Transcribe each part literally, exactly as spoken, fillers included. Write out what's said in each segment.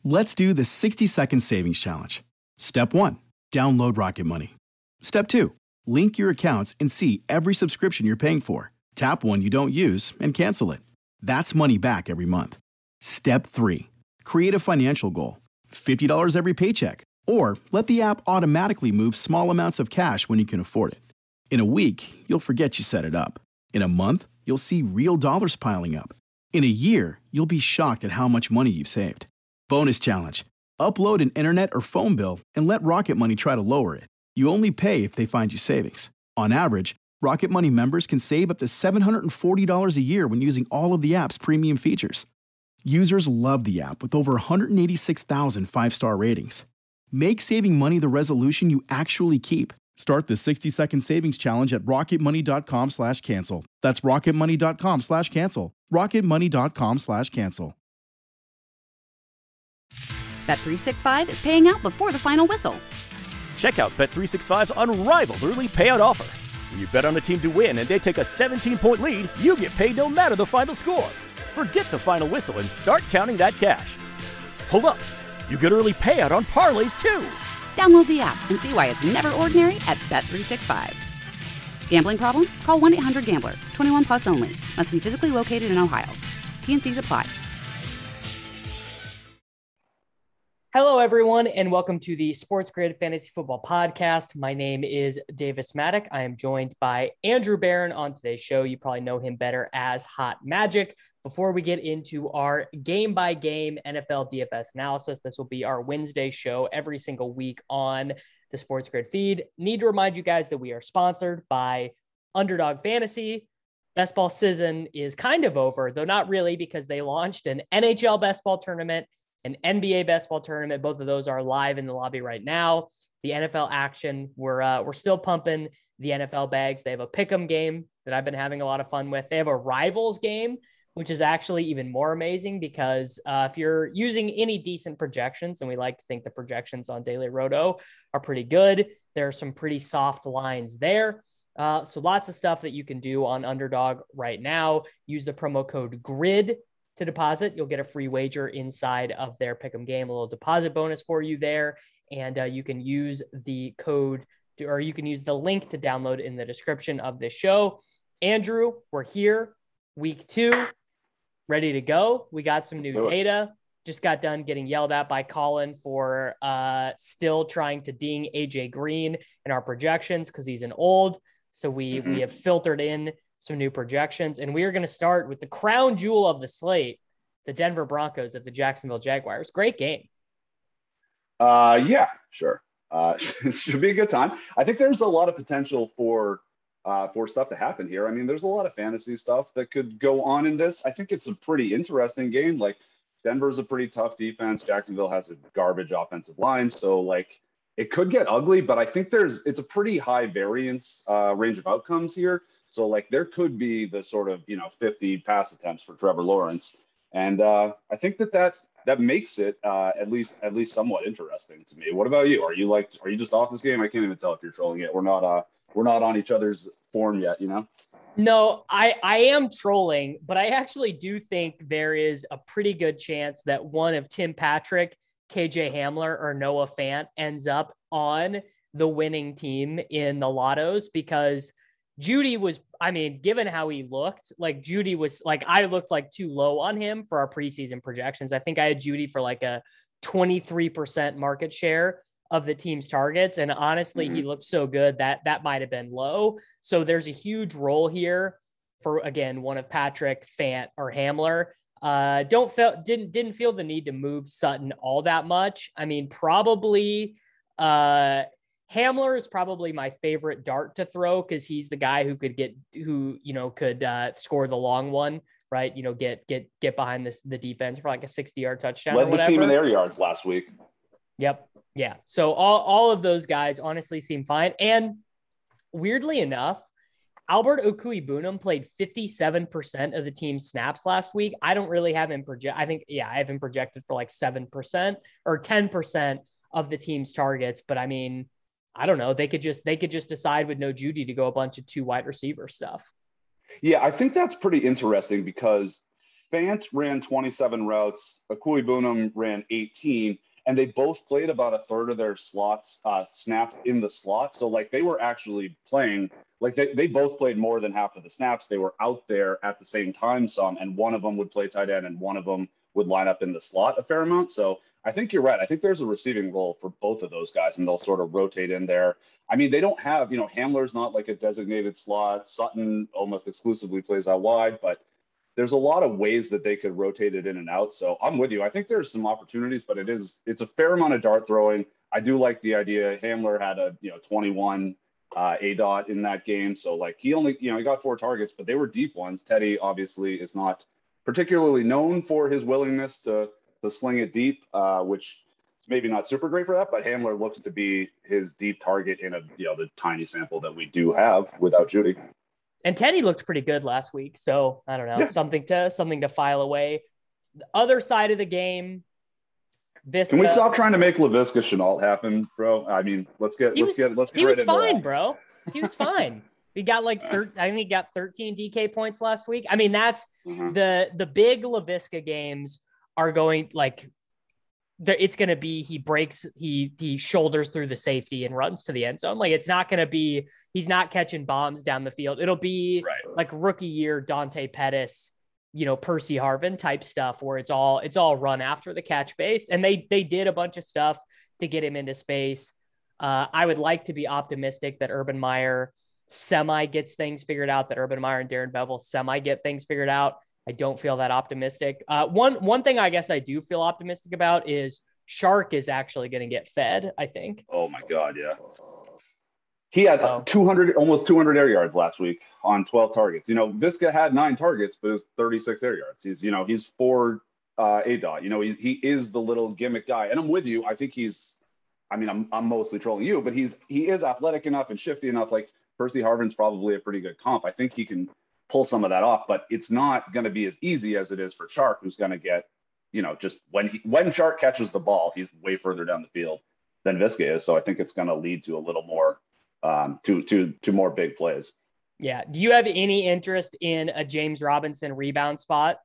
Let's do the sixty second savings challenge. Step one, download Rocket Money. Step two, link your accounts and see every subscription you're paying for. Tap one you don't use and cancel it. That's money back every month. Step three, create a financial goal. fifty dollars every paycheck. Or let the app automatically move small amounts of cash when you can afford it. In a week, you'll forget you set it up. In a month, you'll see real dollars piling up. In a year, you'll be shocked at how much money you've saved. Bonus challenge. Upload an internet or phone bill and let Rocket Money try to lower it. You only pay if they find you savings. On average, Rocket Money members can save up to seven hundred forty dollars a year when using all of the app's premium features. Users love the app with over one hundred eighty-six thousand five-star ratings. Make saving money the resolution you actually keep. Start the sixty second savings challenge at rocketmoney.com slash cancel. That's rocketmoney.com slash cancel. rocketmoney.com slash cancel. Bet three sixty-five is paying out before the final whistle. Check out Bet three sixty-five's unrivaled early payout offer. When you bet on a team to win and they take a seventeen point lead, you get paid no matter the final score. Forget the final whistle and start counting that cash. Hold up. You get early payout on parlays, too. Download the app and see why it's never ordinary at Bet three sixty-five. Gambling problem? Call one eight hundred gambler. twenty-one plus only. Must be physically located in Ohio. T N Cs apply. Hello, everyone, and welcome to the Sports Grid Fantasy Football Podcast. My name is Davis Maddock. I am joined by Andrew Barron on today's show. You probably know him better as Hot Magic. Before we get into our game-by-game N F L D F S analysis, this will be our Wednesday show every single week on the Sports Grid feed. Need to remind you guys that we are sponsored by Underdog Fantasy. Best ball season is kind of over, though not really, because they launched an N H L best ball tournament, an N B A best ball tournament. Both of those are live in the lobby right now. The N F L action, we're uh, we're still pumping the N F L bags. They have a pick'em game that I've been having a lot of fun with. They have a rivals game, which is actually even more amazing because uh, if you're using any decent projections, and we like to think the projections on Daily Roto are pretty good, there are some pretty soft lines there. Uh, so lots of stuff that you can do on Underdog right now. Use the promo code GRID to deposit. You'll get a free wager inside of their pick'em game, a little deposit bonus for you there. And uh, you can use the code to, or you can use the link to download in the description of this show. Andrew, we're here, week two. Ready to go. We got some new data. Just got done getting yelled at by Colin for uh, still trying to ding A J Green in our projections because he's an old. So we mm-hmm. we have filtered in some new projections, and we are going to start with the crown jewel of the slate, the Denver Broncos at the Jacksonville Jaguars. Great game. Uh, yeah, sure. Uh, it should be a good time. I think there's a lot of potential for Uh, for stuff to happen here. I mean, there's a lot of fantasy stuff that could go on in this. I think it's a pretty interesting game. Like, Denver's a pretty tough defense. Jacksonville has a garbage offensive line. So, like, it could get ugly, but I think there's, it's a pretty high variance uh, range of outcomes here. So, like, there could be the sort of, you know, fifty pass attempts for Trevor Lawrence. And uh, I think that that's, that makes it uh, at least, at least somewhat interesting to me. What about you? Are you like, are you just off this game? I can't even tell if you're trolling it. We're not, uh, we're not on each other's form yet, you know? No, I, I am trolling, but I actually do think there is a pretty good chance that one of Tim Patrick, K J Hamler, or Noah Fant ends up on the winning team in the lottos, because Judy was, I mean, given how he looked, like Judy was like, I looked like too low on him for our preseason projections. I think I had Judy for like a twenty-three percent market share of the team's targets. And honestly, mm-hmm. he looked so good that that might've been low. So there's a huge role here for, again, one of Patrick, Fant, or Hamler. Uh, don't feel, didn't, didn't feel the need to move Sutton all that much. I mean, probably uh, Hamler is probably my favorite dart to throw, cause he's the guy who could get, who, you know, could uh, score the long one, right? You know, get, get, get behind this, the defense for like a sixty yard touchdown. Led or the team in air yards last week. Yep. Yeah. So all, all of those guys honestly seem fine. And weirdly enough, Albert Okwuegbunam played fifty-seven percent of the team's snaps last week. I don't really have him project. I think, yeah, I have him projected for like seven percent or ten percent of the team's targets. But I mean, I don't know. They could just, they could just decide with no Judy to go a bunch of two wide receiver stuff. Yeah. I think that's pretty interesting because Fant ran twenty-seven routes. Akui-Bunam ran eighteen. And they both played about a third of their slots, uh, snaps in the slot. So, like, they were actually playing, like, they, they both played more than half of the snaps. They were out there at the same time some, and one of them would play tight end and one of them would line up in the slot a fair amount. So I think you're right. I think there's a receiving role for both of those guys, and they'll sort of rotate in there. I mean, they don't have, you know, Hamler's not like a designated slot. Sutton almost exclusively plays out wide, but there's a lot of ways that they could rotate it in and out. So I'm with you. I think there's some opportunities, but it is, it's a fair amount of dart throwing. I do like the idea. Hamler had a, you know, twenty-one uh, A dot in that game. So like he only, you know, he got four targets, but they were deep ones. Teddy obviously is not particularly known for his willingness to, to sling it deep, uh, which is maybe not super great for that, but Hamler looks to be his deep target in a, you know, the tiny sample that we do have without Jeudy. And Teddy looked pretty good last week. So I don't know, Yeah. something to, something to file away. The other side of the game, Visca. Can we stop trying to make Laviska Shenault happen, bro? I mean, let's get, He let's was, get, let's get he right was into fine, that. bro. He was fine. He got like, thir- I think he got thirteen D K points last week. I mean, that's Mhm. the, the big Laviska games are going like, the, it's going to be, he breaks, he, he shoulders through the safety and runs to the end zone. Like, it's not going to be, he's not catching bombs down the field. It'll be Right. like rookie year Dante Pettis, you know, Percy Harvin type stuff where it's all, it's all run after the catch based. And they, they did a bunch of stuff to get him into space. Uh, I would like to be optimistic that Urban Meyer semi gets things figured out, that Urban Meyer and Darren Bevel semi get things figured out. I don't feel that optimistic. Uh, one, one thing I guess I do feel optimistic about is Shark is actually going to get fed, I think. Oh my God. Yeah. He had Oh. two hundred, almost two hundred air yards last week on twelve targets. You know, Visca had nine targets, but it was thirty-six air yards. He's, you know, he's four uh, A dot. You know, he, he is the little gimmick guy. And I'm with you. I think he's, I mean, I'm, I'm mostly trolling you, but he's, he is athletic enough and shifty enough. Like Percy Harvin's probably a pretty good comp. I think he can pull some of that off, but it's not going to be as easy as it is for Shark, who's going to get, you know, just when he, when Shark catches the ball, he's way further down the field than Visca is. So I think it's going to lead to a little more, um, to, to, to more big plays. Yeah. Do you have any interest in a James Robinson rebound spot?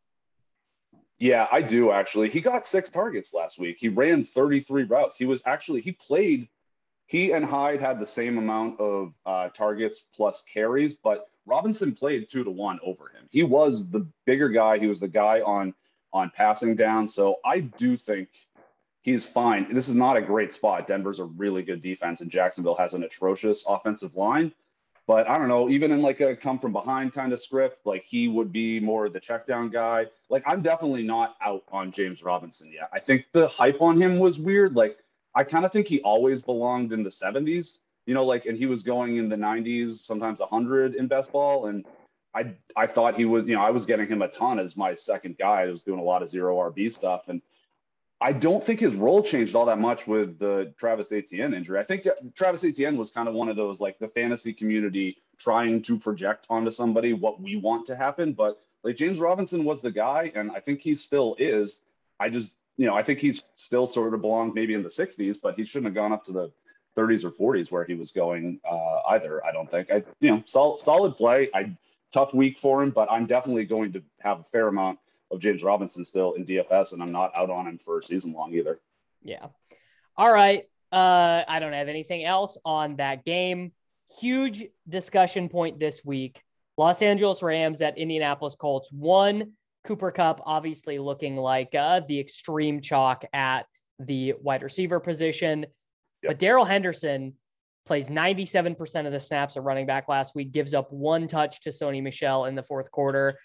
Yeah, I do actually. He got six targets last week. He ran thirty-three routes. He was actually, he played, he and Hyde had the same amount of uh, targets plus carries, but Robinson played two to one over him. He was the bigger guy. He was the guy on, on passing down. So I do think he's fine. This is not a great spot. Denver's a really good defense and Jacksonville has an atrocious offensive line. But I don't know, even in like a come from behind kind of script, like he would be more the check down guy. Like I'm definitely not out on James Robinson yet. I think the hype on him was weird. Like I kind of think he always belonged in the seventies, you know, like, and he was going in the nineties, sometimes a hundred in best ball. And I, I thought he was, you know, I was getting him a ton as my second guy. I was doing a lot of zero R B stuff. And I don't think his role changed all that much with the Travis Etienne injury. I think Travis Etienne was kind of one of those, like the fantasy community trying to project onto somebody what we want to happen. But like James Robinson was the guy, and I think he still is. I just, you know, I think he's still sort of belonged maybe in the sixties, but he shouldn't have gone up to the thirties or forties where he was going uh, either. I don't think. I, you know, sol- solid play. I tough week for him, but I'm definitely going to have a fair amount of James Robinson still in D F S, and I'm not out on him for season long either. Yeah. All right. Uh, I don't have anything else on that game. Huge discussion point this week. Los Angeles Rams at Indianapolis Colts. One, Cooper Kupp obviously looking like uh, the extreme chalk at the wide receiver position. Yep. But Darrell Henderson plays ninety-seven percent of the snaps at running back last week, gives up one touch to Sony Michel in the fourth quarter.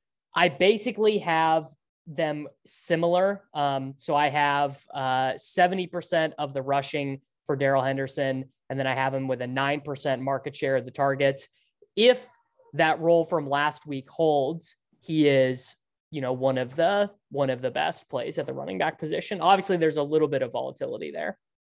I basically have them similar. Um, so I have uh, seventy percent of the rushing for Darrell Henderson, and then I have him with a nine percent market share of the targets. If that role from last week holds, he is, you know, one of the one of the best plays at the running back position. Obviously, there's a little bit of volatility there.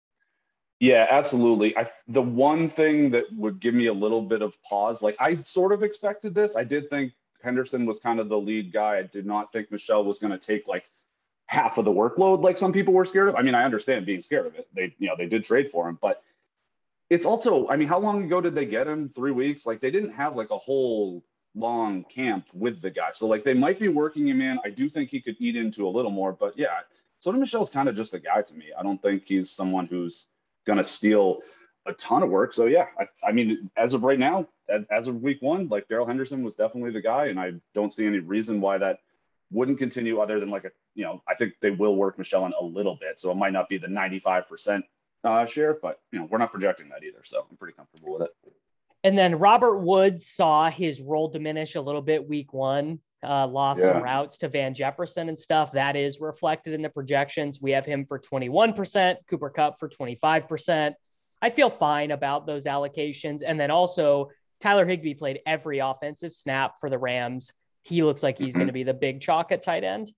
Yeah, absolutely. I, the one thing that would give me a little bit of pause, like I sort of expected this. I did think Henderson was kind of the lead guy. I did not think Michel was going to take like half of the workload like some people were scared of. I mean, I understand being scared of it. They, you know, they did trade for him, but it's also, I mean, how long ago did they get him? Three weeks? Like they didn't have like a whole long camp with the guy. So like they might be working him in. I do think he could eat into a little more, but yeah, Sonny Michel's kind of just a guy to me. I don't think he's someone who's going to steal a ton of work. So yeah, I, I mean, as of right now, as, as of week one, like Darrell Henderson was definitely the guy. And I don't see any reason why that wouldn't continue other than like a, you know, I think they will work Michel in a little bit. So it might not be the ninety-five percent uh, share, but you know, we're not projecting that either. So I'm pretty comfortable with it. And then Robert Woods saw his role diminish a little bit week one, uh, lost yeah. some routes to Van Jefferson and stuff. That is reflected in the projections. We have him for twenty-one percent, Cooper Kupp for twenty-five percent. I feel fine about those allocations. And then also Tyler Higbee played every offensive snap for the Rams. He looks like he's mm-hmm. going to be the big chalk at tight end.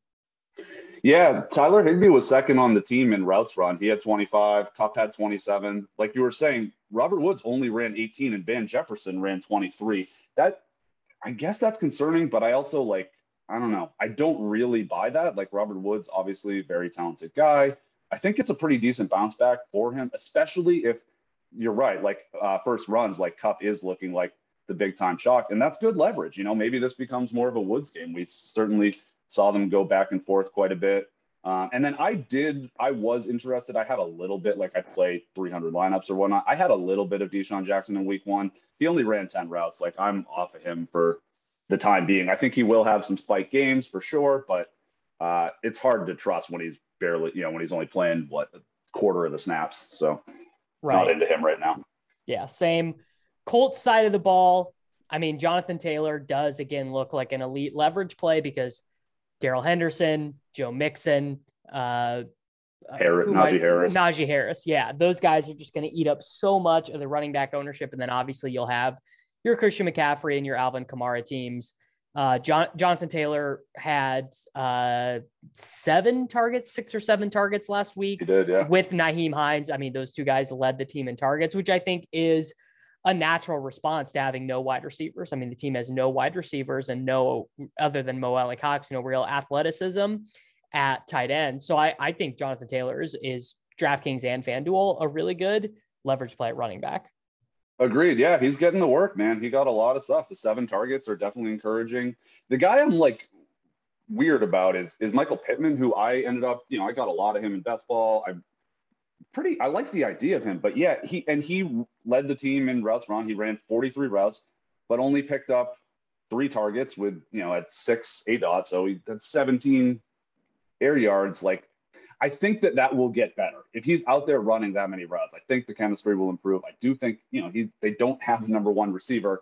Yeah, Tyler Higbee was second on the team in routes run. He had twenty-five, Kupp had twenty-seven. Like you were saying, Robert Woods only ran eighteen and Van Jefferson ran twenty-three. That, I guess that's concerning, but I also like, I don't know. I don't really buy that. Like Robert Woods, obviously a very talented guy. I think it's a pretty decent bounce back for him, especially if you're right. Like uh, first runs, like Kupp is looking like the big time chalk, and that's good leverage. You know, maybe this becomes more of a Woods game. We certainly saw them go back and forth quite a bit. Um, and then I did, I was interested. I had a little bit, like I played three hundred lineups or whatnot. I had a little bit of Deshaun Jackson in week one. He only ran ten routes. Like I'm off of him for the time being. I think he will have some spike games for sure, but uh, it's hard to trust when he's barely, you know, when he's only playing what a quarter of the snaps. So right. Not into him right now. Yeah. Same. Colts side of the ball. I mean, Jonathan Taylor does again look like an elite leverage play because Darrell Henderson, Joe Mixon, uh, Harris, Najee I, Harris. Najee Harris. Yeah, those guys are just going to eat up so much of the running back ownership. And then obviously you'll have your Christian McCaffrey and your Alvin Kamara teams. Uh, John, Jonathan Taylor had uh, seven targets, six or seven targets last week he did, yeah. with Nyheim Hines. I mean, those two guys led the team in targets, which I think is a natural response to having no wide receivers. I mean, the team has no wide receivers and no, other than Mo Alley Cox, no real athleticism at tight end. So I, I think Jonathan Taylor is, is DraftKings and FanDuel a really good leverage play at running back. Agreed. Yeah, he's getting the work, man. He got a lot of stuff. The seven targets are definitely encouraging. The guy I'm like weird about is is Michael Pittman, who I ended up, you know, I got a lot of him in best ball. I pretty, I like the idea of him, but yeah, he, and he led the team in routes run. He ran forty-three routes, but only picked up three targets with, you know, at six, eight dots. So he had seventeen air yards. Like, I think that that will get better. If he's out there running that many routes, I think the chemistry will improve. I do think, you know, he, they don't have the number one receiver.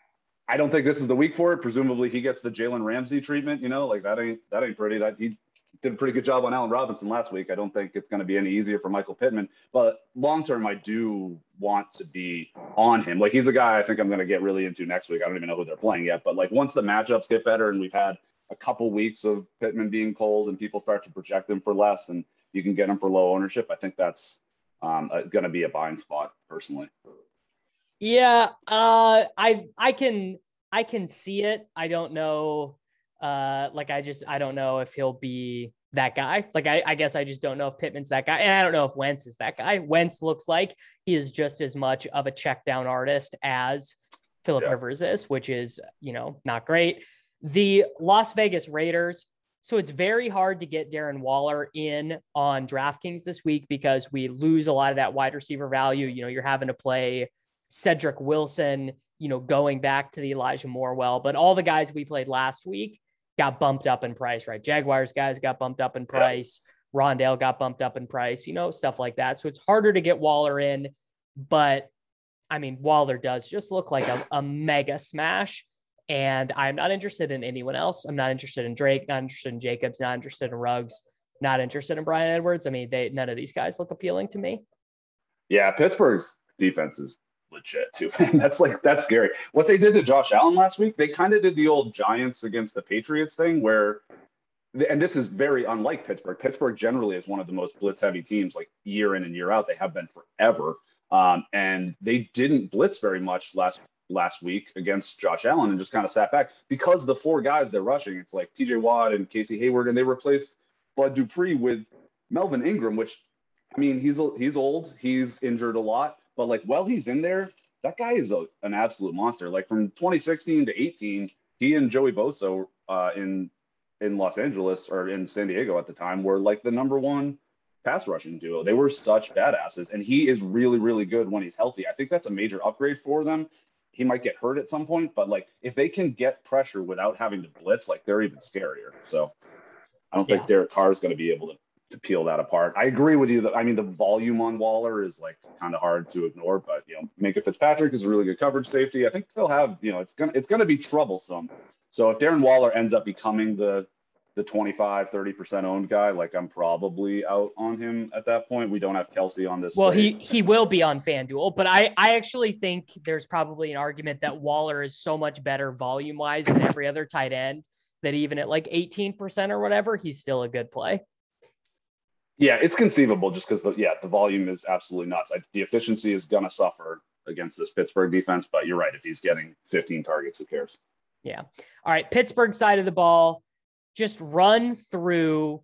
I don't think this is the week for it. Presumably he gets the Jalen Ramsey treatment, you know, like that ain't, that ain't pretty. That he did a pretty good job on Allen Robinson last week. I don't think it's going to be any easier for Michael Pittman, but long-term, I do want to be on him. Like, he's a guy I think I'm going to get really into next week. I don't even know who they're playing yet, but like once the matchups get better and we've had a couple weeks of Pittman being cold and people start to project him for less and you can get him for low ownership, I think that's um, going to be a buying spot personally. Yeah. Uh, I, I can, I can see it. I don't know. Uh, like, I just, I don't know if he'll be that guy. Like, I, I guess I just don't know if Pittman's that guy. And I don't know if Wentz is that guy. Wentz looks like he is just as much of a check down artist as Phillip yeah. Rivers is, which is, you know, not great. The Las Vegas Raiders. So it's very hard to get Darren Waller in on DraftKings this week because we lose a lot of that wide receiver value. You know, you're having to play Cedric Wilson, you know, going back to the Elijah Moore well, but all the guys we played last week got bumped up in price, right? Jaguars guys got bumped up in price. Yeah. Rondale got bumped up in price, you know, stuff like that. So it's harder to get Waller in, but I mean, Waller does just look like a, a mega smash. And I'm not interested in anyone else. I'm not interested in Drake, not interested in Jacobs, not interested in Ruggs, not interested in Bryan Edwards. I mean, they, none of these guys look appealing to me. Yeah. Pittsburgh's defense is legit too. That's like, that's scary. What they did to Josh Allen last week, they kind of did the old Giants against the Patriots thing where, and this is very unlike Pittsburgh. Pittsburgh generally is one of the most blitz heavy teams, like year in and year out. They have been forever. Um, and they didn't blitz very much last last week against Josh Allen and just kind of sat back because the four guys they're rushing, it's like T J Watt and Casey Hayward, and they replaced Bud Dupree with Melvin Ingram, which, I mean, he's he's old, he's injured a lot, but like while he's in there, that guy is a, an absolute monster. Like from twenty sixteen to eighteen, he and Joey Bosa uh, in in Los Angeles or in San Diego at the time were like the number one pass rushing duo. They were such badasses, and he is really, really good when he's healthy. I think that's a major upgrade for them. He might get hurt at some point, but like if they can get pressure without having to blitz, like they're even scarier. So I don't think yeah. Derek Carr is going to be able to, to peel that apart. I agree with you that, I mean, the volume on Waller is like kind of hard to ignore, but you know, Minkah Fitzpatrick is a really good coverage safety. I think they'll have, you know, it's going to, it's going to be troublesome. So if Darren Waller ends up becoming the, the twenty-five, thirty percent owned guy, like I'm probably out on him at that point. We don't have Kelsey on this. Well, slate. he, he will be on FanDuel, but I, I actually think there's probably an argument that Waller is so much better volume wise than every other tight end that even at like eighteen percent or whatever, he's still a good play. Yeah, it's conceivable just because the, yeah, the volume is absolutely nuts. I, the efficiency is going to suffer against this Pittsburgh defense, but you're right. If he's getting fifteen targets, who cares? Yeah. All right. Pittsburgh side of the ball. Just run through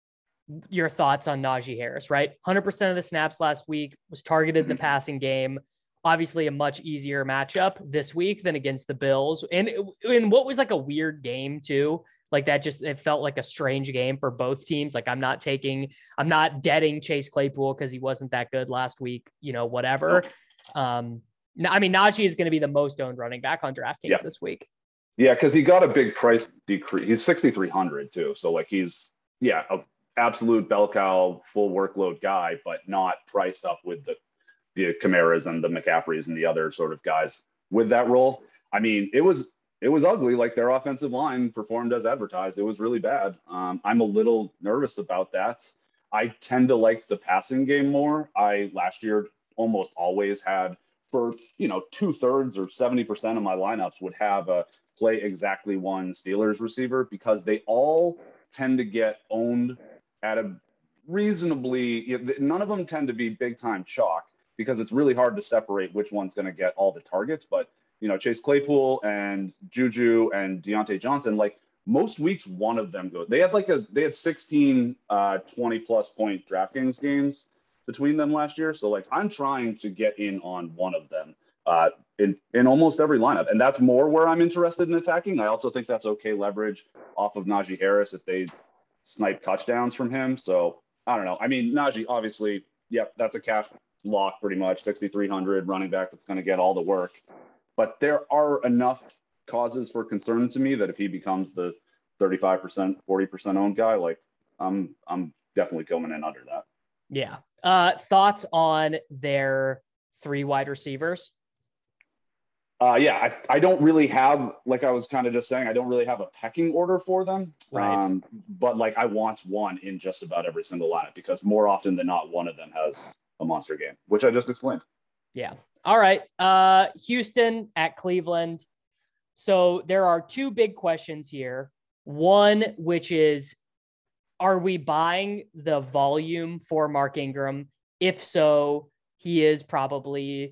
your thoughts on Najee Harris, right? one hundred percent of the snaps last week, was targeted in the passing game. Obviously a much easier matchup this week than against the Bills. And in what was like a weird game too, like that just, it felt like a strange game for both teams. Like I'm not taking, I'm not deading Chase Claypool because he wasn't that good last week, you know, whatever. Um, I mean, Najee is going to be the most owned running back on DraftKings yeah. this week. Yeah, because he got a big price decrease. He's sixty-three hundred too. So like he's, yeah, an absolute bell cow, full workload guy, but not priced up with the, the Kamaras and the McCaffreys and the other sort of guys with that role. I mean, it was, it was ugly. Like their offensive line performed as advertised. It was really bad. Um, I'm a little nervous about that. I tend to like the passing game more. I last year almost always had for, you know, two thirds or seventy percent of my lineups would have a play exactly one Steelers receiver because they all tend to get owned at a reasonably, you know, none of them tend to be big time chalk because it's really hard to separate which one's going to get all the targets. But, you know, Chase Claypool and Juju and Deontay Johnson, like most weeks, one of them goes. They had like a, they had sixteen, uh, twenty plus point DraftKings games between them last year. So like I'm trying to get in on one of them. Uh, in, in almost every lineup. And that's more where I'm interested in attacking. I also think that's okay leverage off of Najee Harris if they snipe touchdowns from him. So I don't know. I mean, Najee, obviously, yep, that's a cash lock pretty much, sixty-three hundred running back that's going to get all the work. But there are enough causes for concern to me that if he becomes the thirty-five percent, forty percent owned guy, like I'm, I'm definitely coming in under that. Yeah. Uh, thoughts on their three wide receivers? Uh, yeah, I, I don't really have, like I was kind of just saying, I don't really have a pecking order for them. Right. Um, but like I want one in just about every single lineup because more often than not, one of them has a monster game, which I just explained. Yeah. All right. Uh, Houston at Cleveland. So there are two big questions here. One, which is, are we buying the volume for Mark Ingram? If so, he is probably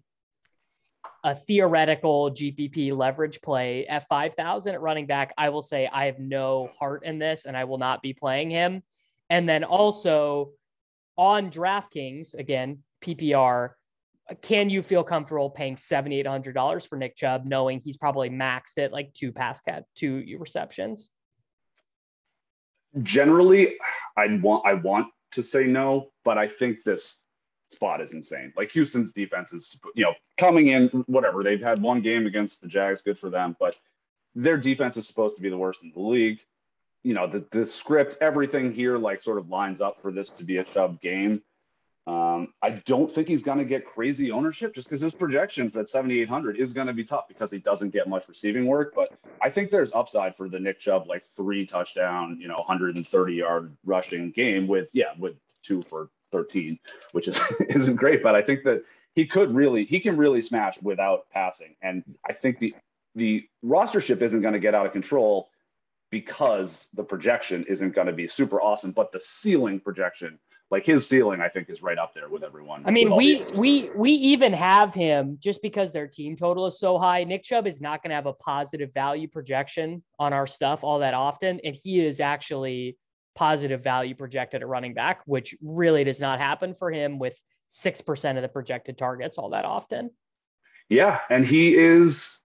a theoretical G P P leverage play at five thousand at running back. I will say I have no heart in this and I will not be playing him. And then also on DraftKings, again, P P R, can you feel comfortable paying seven thousand eight hundred dollars for Nick Chubb, knowing he's probably maxed at like two pass cat, two receptions? Generally, I want, I want to say no, but I think this spot is insane. Like Houston's defense is, you know, coming in, whatever. They've had one game against the Jags, good for them, but their defense is supposed to be the worst in the league. You know, the, the script, everything here, like sort of lines up for this to be a Chubb game. Um, I don't think he's going to get crazy ownership just because his projection for that seventy-eight hundred is going to be tough because he doesn't get much receiving work. But I think there's upside for the Nick Chubb, like three touchdown, you know, one hundred thirty yard rushing game with, yeah, with two for thirteen, which is, isn't great. But I think that he could really, he can really smash without passing. And I think the, the rostership isn't going to get out of control because the projection isn't going to be super awesome, but the ceiling projection, like his ceiling, I think is right up there with everyone. I mean, we, we, we even have him just because their team total is so high. Nick Chubb is not going to have a positive value projection on our stuff all that often. And he is actually positive value projected at running back, which really does not happen for him with six percent of the projected targets all that often. Yeah. And he is,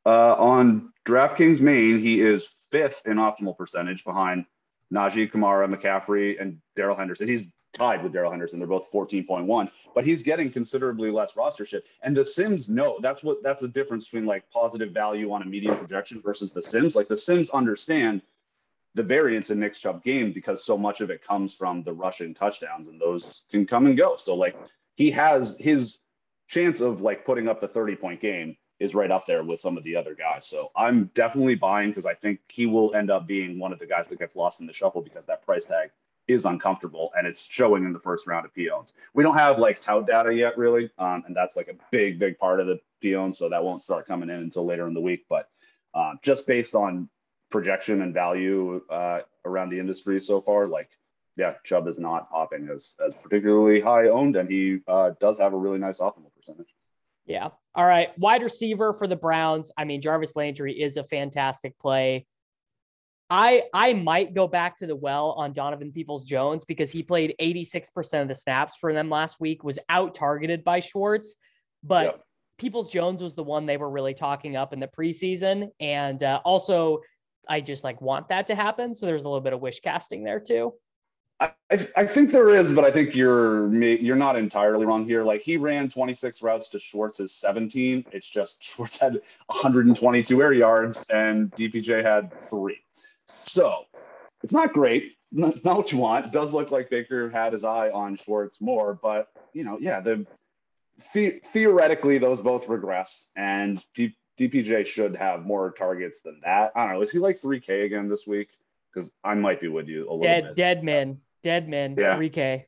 Uh, on DraftKings main, he is fifth in optimal percentage behind Najee, Kamara, McCaffrey, and Darrell Henderson. He's tied with Darrell Henderson. They're both fourteen point one, but he's getting considerably less rostership. And the Sims know that's what that's the difference between like positive value on a median projection versus the Sims. Like the Sims understand the variance in Nick Chubb game because so much of it comes from the rushing touchdowns, and those can come and go. So like he has his chance of like putting up the thirty point game is right up there with some of the other guys. So I'm definitely buying because I think he will end up being one of the guys that gets lost in the shuffle because that price tag is uncomfortable and it's showing in the first round of P Os. We don't have like tout data yet really. Um, and that's like a big, big part of the P Os. So that won't start coming in until later in the week. But uh, just based on projection and value uh, around the industry so far, like, yeah, Chubb is not popping as, as particularly high owned, and he uh, does have a really nice optimal percentage. Yeah. All right. Wide receiver for the Browns. I mean, Jarvis Landry is a fantastic play. I I might go back to the well on Donovan Peoples-Jones because he played eighty-six percent of the snaps for them last week, was out targeted by Schwartz, but yep. Peoples-Jones was the one they were really talking up in the preseason. And uh, also I just like want that to happen. So there's a little bit of wish casting there too. I, I think there is, but I think you're you're not entirely wrong here. Like he ran twenty-six routes to Schwartz's seventeen. It's just Schwartz had one hundred twenty-two air yards and D P J had three. So it's not great. It's not, it's not what you want. It does look like Baker had his eye on Schwartz more, but you know, yeah, the, the theoretically those both regress, and P, D P J should have more targets than that. I don't know. Is he like three K again this week? Because I might be with you a little dead, bit. Dead men, dead men, yeah. three K.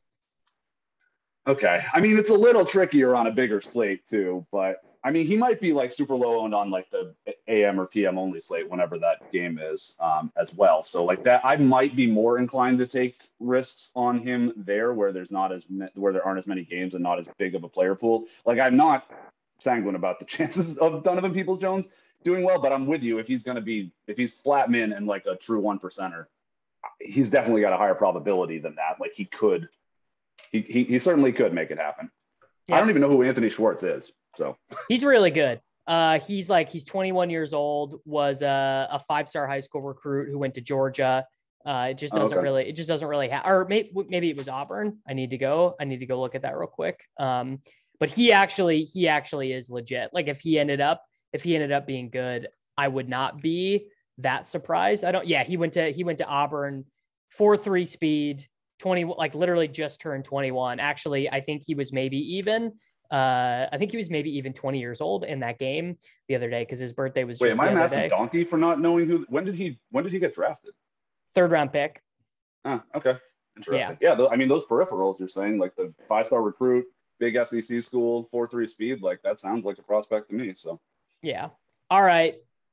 Okay. I mean, it's a little trickier on a bigger slate too, but I mean, he might be like super low owned on like the A M or P M only slate whenever that game is um, as well. So like that, I might be more inclined to take risks on him there where there's not as where there aren't as many games and not as big of a player pool. Like I'm not sanguine about the chances of Donovan Peoples-Jones doing well, but I'm with you. If he's going to be, if he's flat min and like a true one percenter, he's definitely got a higher probability than that. Like he could, he he, he certainly could make it happen. Yeah. I don't even know who Anthony Schwartz is. So he's really good. Uh, he's like, he's twenty-one years old, was a, a five-star high school recruit who went to Georgia. Uh, it just doesn't oh, okay. really, it just doesn't really have, or maybe, maybe it was Auburn. I need to go, I need to go look at that real quick. Um, but he actually, he actually is legit. Like if he ended up, if he ended up being good, I would not be that surprised. I don't, yeah, he went to, he went to Auburn, four three speed, twenty, like literally just turned twenty-one. Actually, I think he was maybe even, uh, I think he was maybe even twenty years old in that game the other day because his birthday was Wait, just am I a massive day. donkey for not knowing who, when did he, when did he get drafted? Third round pick. Ah, okay. Interesting. Yeah. yeah I mean, those peripherals you're saying, like the five-star recruit, big S E C school, four three speed, like that sounds like a prospect to me. So. Yeah. All right.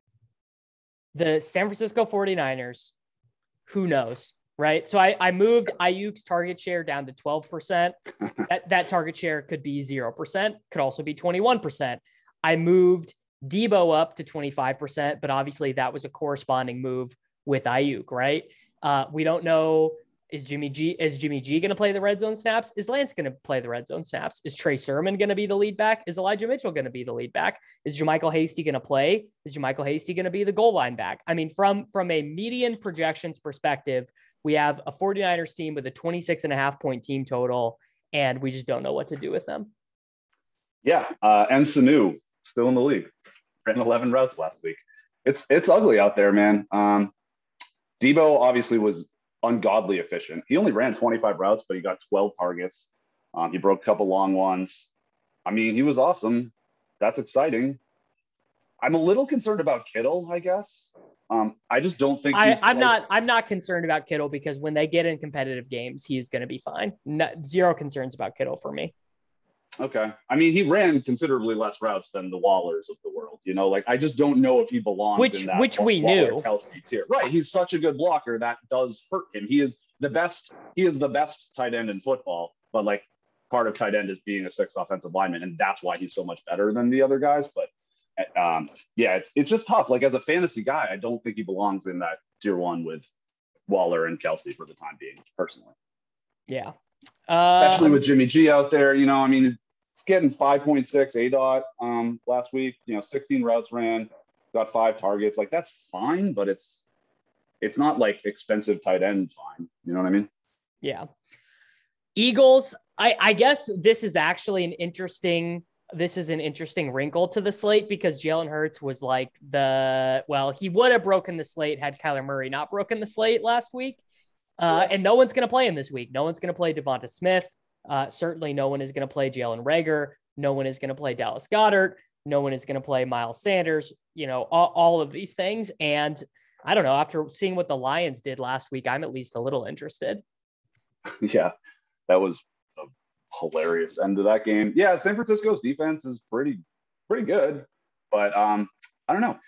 The San Francisco forty-niners, who knows, right? So I, I moved Ayuk's target share down to twelve percent. That, that target share could be zero percent, could also be twenty-one percent. I moved Debo up to twenty-five percent, but obviously that was a corresponding move with Ayuk, right? Uh, we don't know. Is Jimmy G is Jimmy G going to play the red zone snaps? Is Lance going to play the red zone snaps? Is Trey Sermon going to be the lead back? Is Elijah Mitchell going to be the lead back? Is JaMychal Hasty going to play? Is JaMychal Hasty going to be the goal line back? I mean, from, from a median projections perspective, we have a forty-niners team with a twenty-six and a half point team total, and we just don't know what to do with them. Yeah. Uh, and Sanu still in the league, ran eleven routes last week. It's, it's ugly out there, man. Um, Debo obviously was ungodly efficient. He only ran twenty-five routes, but he got twelve targets. Um, he broke a couple long ones. I mean, he was awesome. That's exciting. I'm a little concerned about Kittle, I guess. Um, I just don't think I, he's I'm quite... not. I'm not concerned about Kittle because when they get in competitive games, he's going to be fine. No, zero concerns about Kittle for me. Okay. I mean, he ran considerably less routes than the Wallers of the world. You know, like I just don't know if he belongs which, in that which we Waller knew. Kelsey tier. Right. He's such a good blocker that does hurt him. He is the best. He is the best tight end in football. But like part of tight end is being a sixth offensive lineman, and that's why he's so much better than the other guys. But um, yeah, it's it's just tough. Like as a fantasy guy, I don't think he belongs in that tier one with Waller and Kelsey for the time being, personally. Yeah. Uh, Especially with Jimmy G out there, you know, I mean, it's getting five point six A DOT um, last week, you know, sixteen routes ran, got five targets. Like that's fine, but it's it's not like expensive tight end fine. You know what I mean? Yeah. Eagles, I, I guess this is actually an interesting, this is an interesting wrinkle to the slate because Jalen Hurts was like the, well, he would have broken the slate had Kyler Murray not broken the slate last week. Uh, yes. And no one's going to play him this week. No one's going to play Devonta Smith. Uh, certainly no one is going to play Jalen Reagor. No one is going to play Dallas Goedert. No one is going to play Miles Sanders, you know, all, all of these things. And I don't know, after seeing what the Lions did last week, I'm at least a little interested. Yeah, that was a hilarious end to that game. Yeah, San Francisco's defense is pretty, pretty good. But um, I don't know.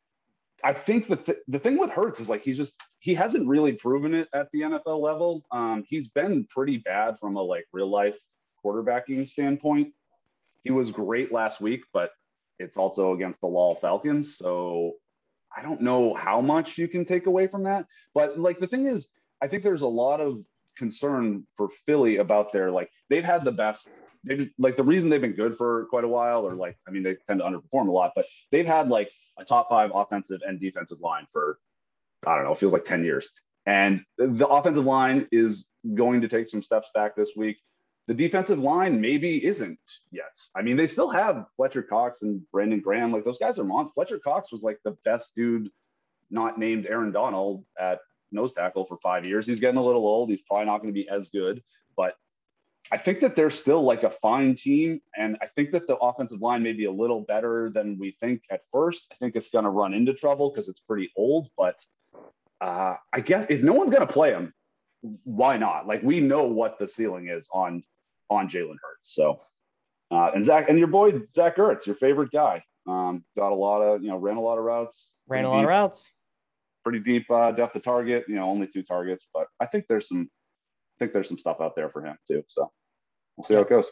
I think the, th- the thing with Hurts is like, he's just, he hasn't really proven it at the N F L level. Um, he's been pretty bad from a like real life quarterbacking standpoint. He was great last week, but it's also against the Lol Falcons. So I don't know how much you can take away from that. But like, the thing is, I think there's a lot of concern for Philly about their, like, they've had the best, they've like the reason they've been good for quite a while, or like, I mean, they tend to underperform a lot, but they've had like a top five offensive and defensive line for, I don't know, it feels like ten years. And the offensive line is going to take some steps back this week. The defensive line maybe isn't yet. I mean, they still have Fletcher Cox and Brandon Graham. Like, those guys are monsters. Fletcher Cox was like the best dude not named Aaron Donald at nose tackle for five years. He's getting a little old. He's probably not going to be as good. But I think that they're still like a fine team. And I think that the offensive line may be a little better than we think at first. I think it's going to run into trouble because it's pretty old. But uh, I guess if no one's going to play him, why not? Like, we know what the ceiling is on on Jalen Hurts. So, uh, and Zach, and your boy, Zach Ertz, your favorite guy, um, got a lot of, you know, ran a lot of routes. Ran a lot deep, of routes. Pretty deep uh, depth of target, you know, only two targets, but I think there's some, I think there's some stuff out there for him too. So we'll see yeah. how it goes.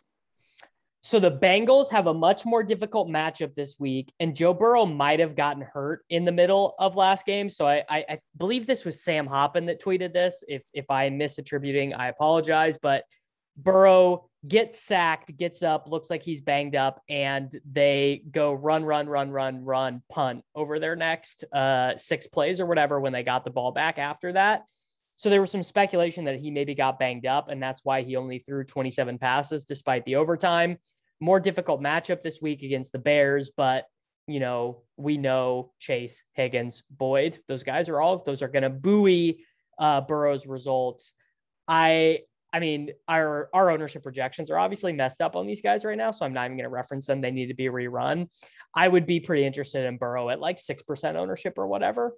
So the Bengals have a much more difficult matchup this week, and Joe Burrow might have gotten hurt in the middle of last game. So I, I, I believe this was Sam Hoppen that tweeted this. If, if I'm misattributing, I apologize, but Burrow gets sacked, gets up, looks like he's banged up, and they go run, run, run, run, run, punt over their next uh, six plays or whatever when they got the ball back after that. So there was some speculation that he maybe got banged up, and that's why he only threw twenty-seven passes despite the overtime. More difficult matchup this week against the Bears, but, you know, we know Chase, Higgins, Boyd, those guys are all, those are going to buoy uh, Burrow's results. I I mean, our, our ownership projections are obviously messed up on these guys right now, so I'm not even going to reference them. They need to be rerun. I would be pretty interested in Burrow at like six percent ownership or whatever.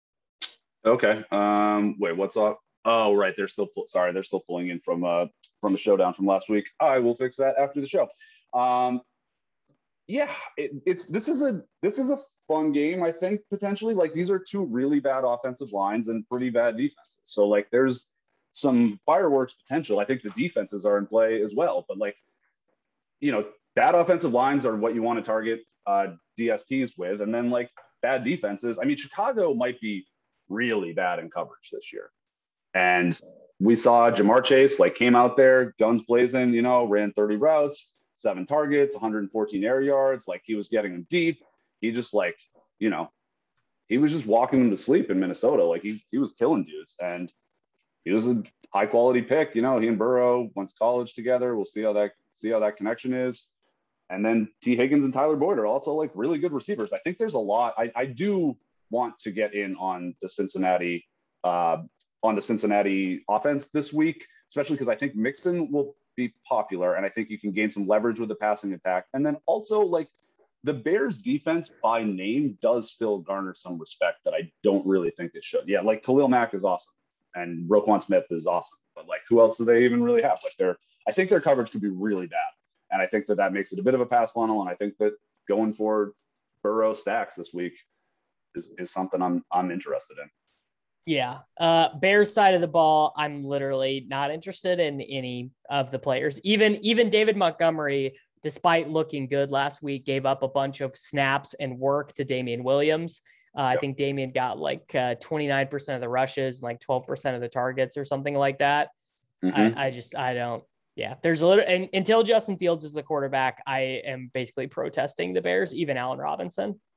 Okay. Um, wait, what's up? Oh, right. They're still, sorry. They're still pulling in from, uh, from the showdown from last week. I will fix that after the show. Um, yeah, it, it's, this is a, this is a fun game. I think potentially, like, these are two really bad offensive lines and pretty bad defenses. So like, there's some fireworks potential. I think the defenses are in play as well, but like, you know, bad offensive lines are what you want to target uh, D S Ts with. And then like bad defenses. I mean, Chicago might be really bad in coverage this year. And we saw Jamar Chase, like, came out there, guns blazing, you know, ran thirty routes, seven targets, one hundred fourteen air yards. Like, he was getting them deep. He just like, you know, he was just walking them to sleep in Minnesota. Like, he, he was killing dudes. And he was a high quality pick. You know, he and Burrow went to college together. We'll see how that, see how that connection is. And then T Higgins and Tyler Boyd are also like really good receivers. I think there's a lot. I, I do want to get in on the Cincinnati, uh, on the Cincinnati offense this week, especially because I think Mixon will be popular. And I think you can gain some leverage with the passing attack. And then also, like, the Bears defense by name does still garner some respect that I don't really think it should. Yeah. Like, Khalil Mack is awesome. And Roquan Smith is awesome, but like, who else do they even really have? Like, they're, I think their coverage could be really bad, and I think that that makes it a bit of a pass funnel. And I think that going for Burrow stacks this week is is something I'm I'm interested in. Yeah, uh, Bears side of the ball, I'm literally not interested in any of the players. Even even David Montgomery, despite looking good last week, gave up a bunch of snaps and work to Damian Williams. Uh, yep. I think Damian got like uh, twenty-nine percent of the rushes, like twelve percent of the targets or something like that. Mm-hmm. I, I just, I don't, yeah, there's a little, and until Justin Fields is the quarterback, I am basically protesting the Bears, even Allen Robinson.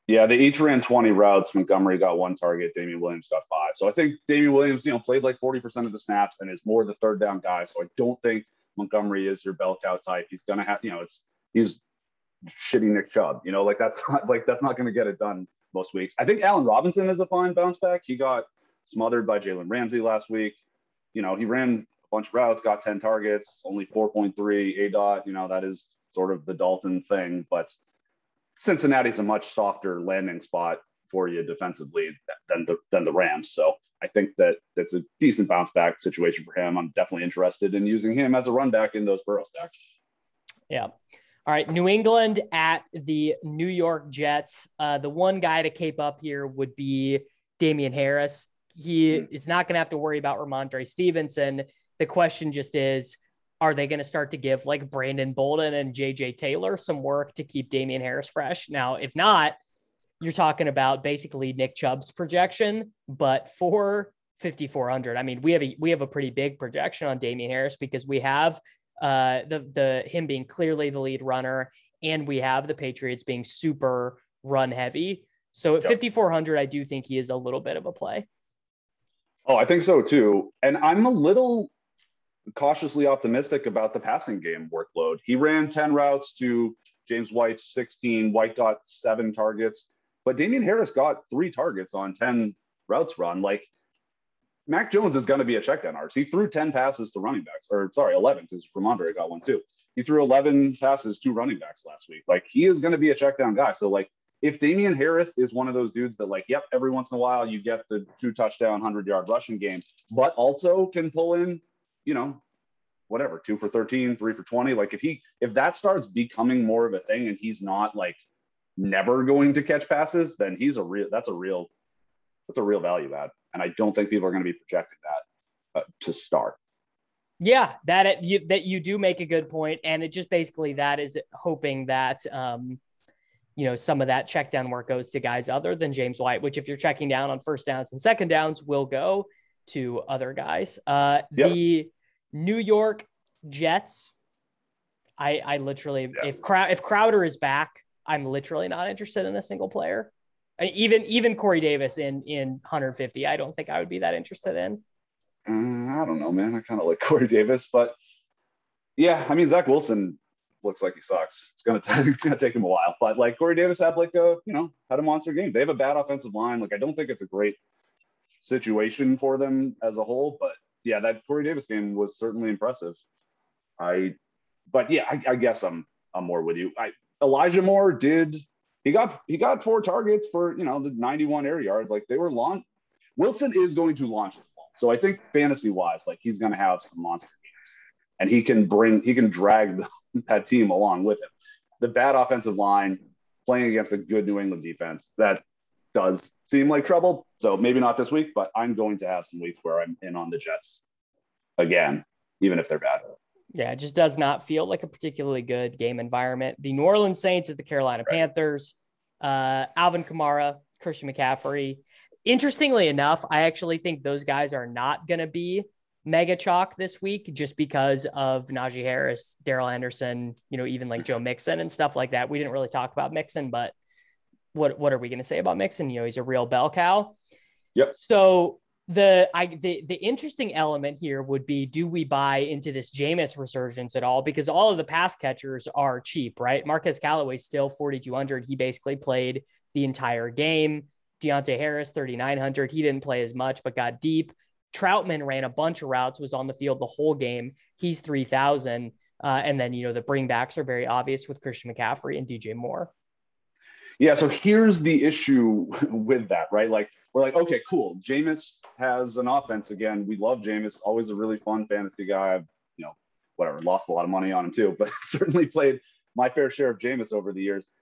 Yeah, they each ran twenty routes. Montgomery got one target. Damian Williams got five. So I think Damian Williams, you know, played like forty percent of the snaps and is more the third down guy. So I don't think Montgomery is your bell cow type. He's going to have, you know, it's, he's shitty Nick Chubb, you know, like that's not like, that's not going to get it done most weeks. I think Allen Robinson is a fine bounce back. He got smothered by Jalen Ramsey last week. You know, he ran a bunch of routes, got ten targets, only four point three A dot. You know, that is sort of the Dalton thing, but Cincinnati's a much softer landing spot for you defensively than the than the Rams. So I think that that's a decent bounce back situation for him. I'm definitely interested in using him as a run back in those Burrow stacks. Yeah. All right. New England at the New York Jets. Uh, the one guy to cape up here would be Damian Harris. He mm-hmm. is not going to have to worry about Ramondre Stevenson. The question just is, are they going to start to give like Brandon Bolden and J J Taylor some work to keep Damian Harris fresh? Now, if not, you're talking about basically Nick Chubb's projection, but for fifty-four hundred, I mean, we have a, we have a pretty big projection on Damian Harris because we have uh, the, the, him being clearly the lead runner, and we have the Patriots being super run heavy. So at yep. fifty-four hundred, I do think he is a little bit of a play. Oh, I think so too. And I'm a little cautiously optimistic about the passing game workload. He ran ten routes to James White's sixteen. White got seven targets, but Damian Harris got three targets on ten routes run. Like, Mac Jones is going to be a check down artist. He threw ten passes to running backs, or sorry, eleven, because Ramondre got one too. He threw eleven passes to running backs last week. Like, he is going to be a check down guy. So like, if Damian Harris is one of those dudes that like, yep, every once in a while you get the two touchdown, hundred yard rushing game, but also can pull in, you know, whatever, two for thirteen, three for twenty. Like if he, if that starts becoming more of a thing and he's not like never going to catch passes, then he's a real, that's a real, that's a real value add. And I don't think people are going to be projecting that uh, to start. Yeah, that, it, you, that you do make a good point. And it just basically, that is hoping that, um, you know, some of that check down work goes to guys other than James White, which if you're checking down on first downs and second downs will go to other guys. Uh, yep. The New York Jets. I, I literally, yeah. if Crow, if Crowder is back, I'm literally not interested in a single player. I, even, even Corey Davis in, in one hundred fifty, I don't think I would be that interested in. Uh, I don't know, man. I kind of like Corey Davis, but yeah, I mean, Zach Wilson looks like he sucks. It's going to it's gonna take him a while, but like Corey Davis had like a, you know, had a monster game. They have a bad offensive line. Like, I don't think it's a great situation for them as a whole, but yeah, that Corey Davis game was certainly impressive. I, but yeah, I, I guess I'm, I'm more with you. I, Elijah Moore did, he got, he got four targets for, you know, the ninety-one air yards. Like they were launch. Wilson is going to launch the ball. So I think fantasy wise, like he's going to have some monster games and he can bring, he can drag the, that team along with him. The bad offensive line playing against a good New England defense, that does seem like trouble. So maybe not this week, but I'm going to have some weeks where I'm in on the Jets again, even if they're bad. Yeah, it just does not feel like a particularly good game environment. The New Orleans Saints at the Carolina right. Panthers, uh, Alvin Kamara, Christian McCaffrey. Interestingly enough, I actually think those guys are not going to be mega chalk this week just because of Najee Harris, Darrell Henderson, you know, even like Joe Mixon and stuff like that. We didn't really talk about Mixon, but what, what are we going to say about Mixon? You know, he's a real bell cow. Yep. So the, I, the, the interesting element here would be, do we buy into this Jameis resurgence at all? Because all of the pass catchers are cheap, right? Marquez Callaway still forty-two hundred. He basically played the entire game. Deontay Harris, thirty-nine hundred. He didn't play as much, but got deep. Troutman ran a bunch of routes, was on the field the whole game. He's three thousand. Uh, and then, you know, the bringbacks are very obvious with Christian McCaffrey and D J Moore. Yeah. So here's the issue with that, right? Like, we're like, okay, cool. Jameis has an offense again. We love Jameis, always a really fun fantasy guy. I've, you know, whatever, lost a lot of money on him too, but certainly played my fair share of Jameis over the years.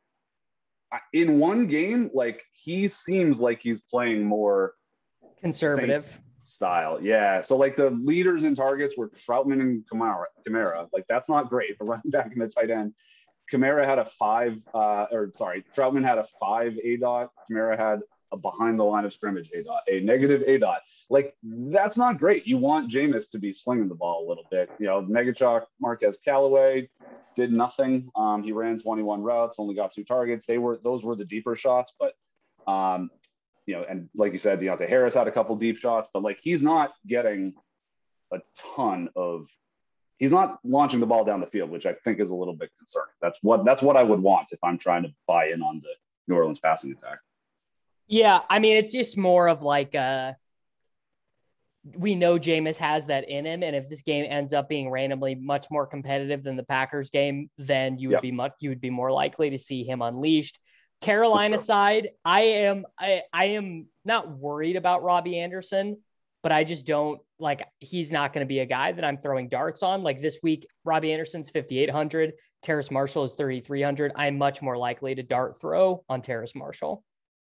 In one game, like he seems like he's playing more conservative Saints style. Yeah. So like the leaders in targets were Troutman and Kamara. Kamara. Like that's not great. The running back and the tight end. Kamara had a five, uh, or sorry, Troutman had a five A dot. Kamara had a behind the line of scrimmage A dot, a negative A dot. Like that's not great. You want Jameis to be slinging the ball a little bit. You know, Megachok, Marquez Callaway did nothing. Um, he ran twenty-one routes, only got two targets. They were, those were the deeper shots, but Um, you know, and like you said, Deontay Harris had a couple deep shots, but like he's not getting a ton of, he's not launching the ball down the field, which I think is a little bit concerning. That's what that's what I would want if I'm trying to buy in on the New Orleans passing attack. Yeah, I mean, it's just more of like a, we know Jameis has that in him, and if this game ends up being randomly much more competitive than the Packers game, then you would yep. be much you would be more likely to see him unleashed. Carolina side, I am I, I am not worried about Robbie Anderson, but I just don't like he's not going to be a guy that I'm throwing darts on. Like this week, Robbie Anderson's fifty-eight hundred, Terrace Marshall is thirty-three hundred. I'm much more likely to dart throw on Terrace Marshall.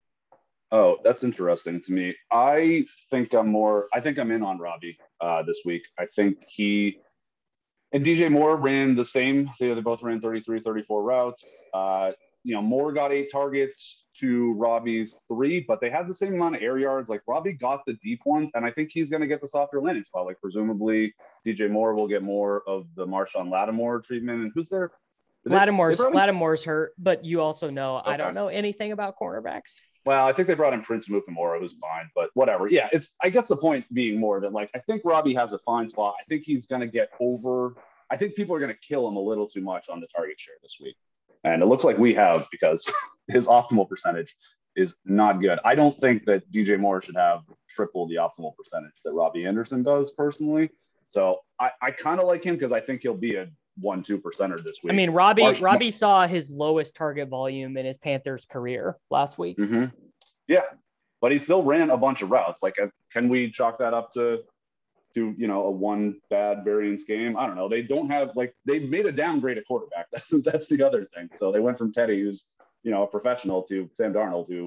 Oh, that's interesting to me. I think I'm more, I think I'm in on Robbie uh, this week. I think he and D J Moore ran the same. They, they both ran thirty-three, thirty-four routes. Uh, you know, Moore got eight targets to Robbie's three, but they had the same amount of air yards. Like Robbie got the deep ones, and I think he's going to get the softer landing spot. Like presumably D J Moore will get more of the Marshawn Lattimore treatment. And who's there? Lattimore's, they Lattimore's hurt, but you also know, okay. I don't know anything about cornerbacks. Well, I think they brought in Prince Mukamura, who's fine, but whatever. Yeah, it's, I guess the point being more that, like, I think Robbie has a fine spot. I think he's going to get over, I think people are going to kill him a little too much on the target share this week. And it looks like we have, because his optimal percentage is not good. I don't think that D J Moore should have triple the optimal percentage that Robbie Anderson does personally. So I, I kind of like him because I think he'll be a one, two percenter this week. I mean, Robbie, Marsh- Robbie saw his lowest target volume in his Panthers career last week. Mm-hmm. Yeah, but he still ran a bunch of routes. Like, can we chalk that up to, to, you know, a one bad variance game? I don't know. They don't have, like, they made a downgrade at quarterback. That's, that's the other thing. So they went from Teddy, who's, you know, a professional, to Sam Darnold, who,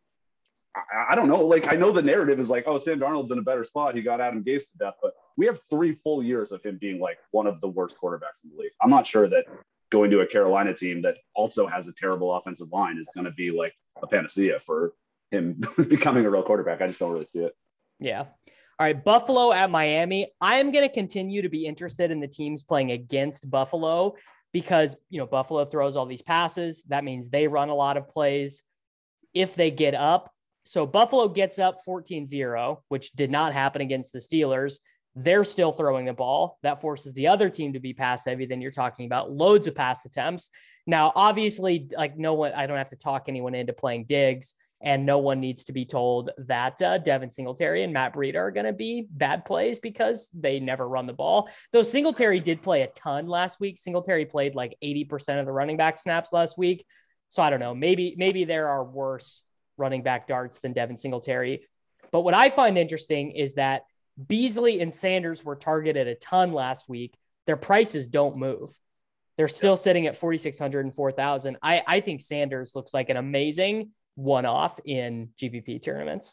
I, I don't know. Like, I know the narrative is like, oh, Sam Darnold's in a better spot. He got Adam Gase to death, but we have three full years of him being like one of the worst quarterbacks in the league. I'm not sure that going to a Carolina team that also has a terrible offensive line is going to be like a panacea for him becoming a real quarterback. I just don't really see it. Yeah. All right. Buffalo at Miami. I'm going to continue to be interested in the teams playing against Buffalo because, you know, Buffalo throws all these passes. That means they run a lot of plays if they get up. So Buffalo gets up fourteen zero, which did not happen against the Steelers. They're still throwing the ball. That forces the other team to be pass heavy. Then you're talking about loads of pass attempts. Now, obviously, like no one, I don't have to talk anyone into playing Diggs, and no one needs to be told that uh, Devin Singletary and Matt Breida are going to be bad plays because they never run the ball. Though Singletary did play a ton last week. Singletary played like eighty percent of the running back snaps last week. So I don't know, maybe, maybe there are worse running back darts than Devin Singletary. But what I find interesting is that Beasley and Sanders were targeted a ton last week. Their prices don't move. They're still sitting at forty-six hundred and four thousand. I, I think Sanders looks like an amazing one-off in G P P tournaments.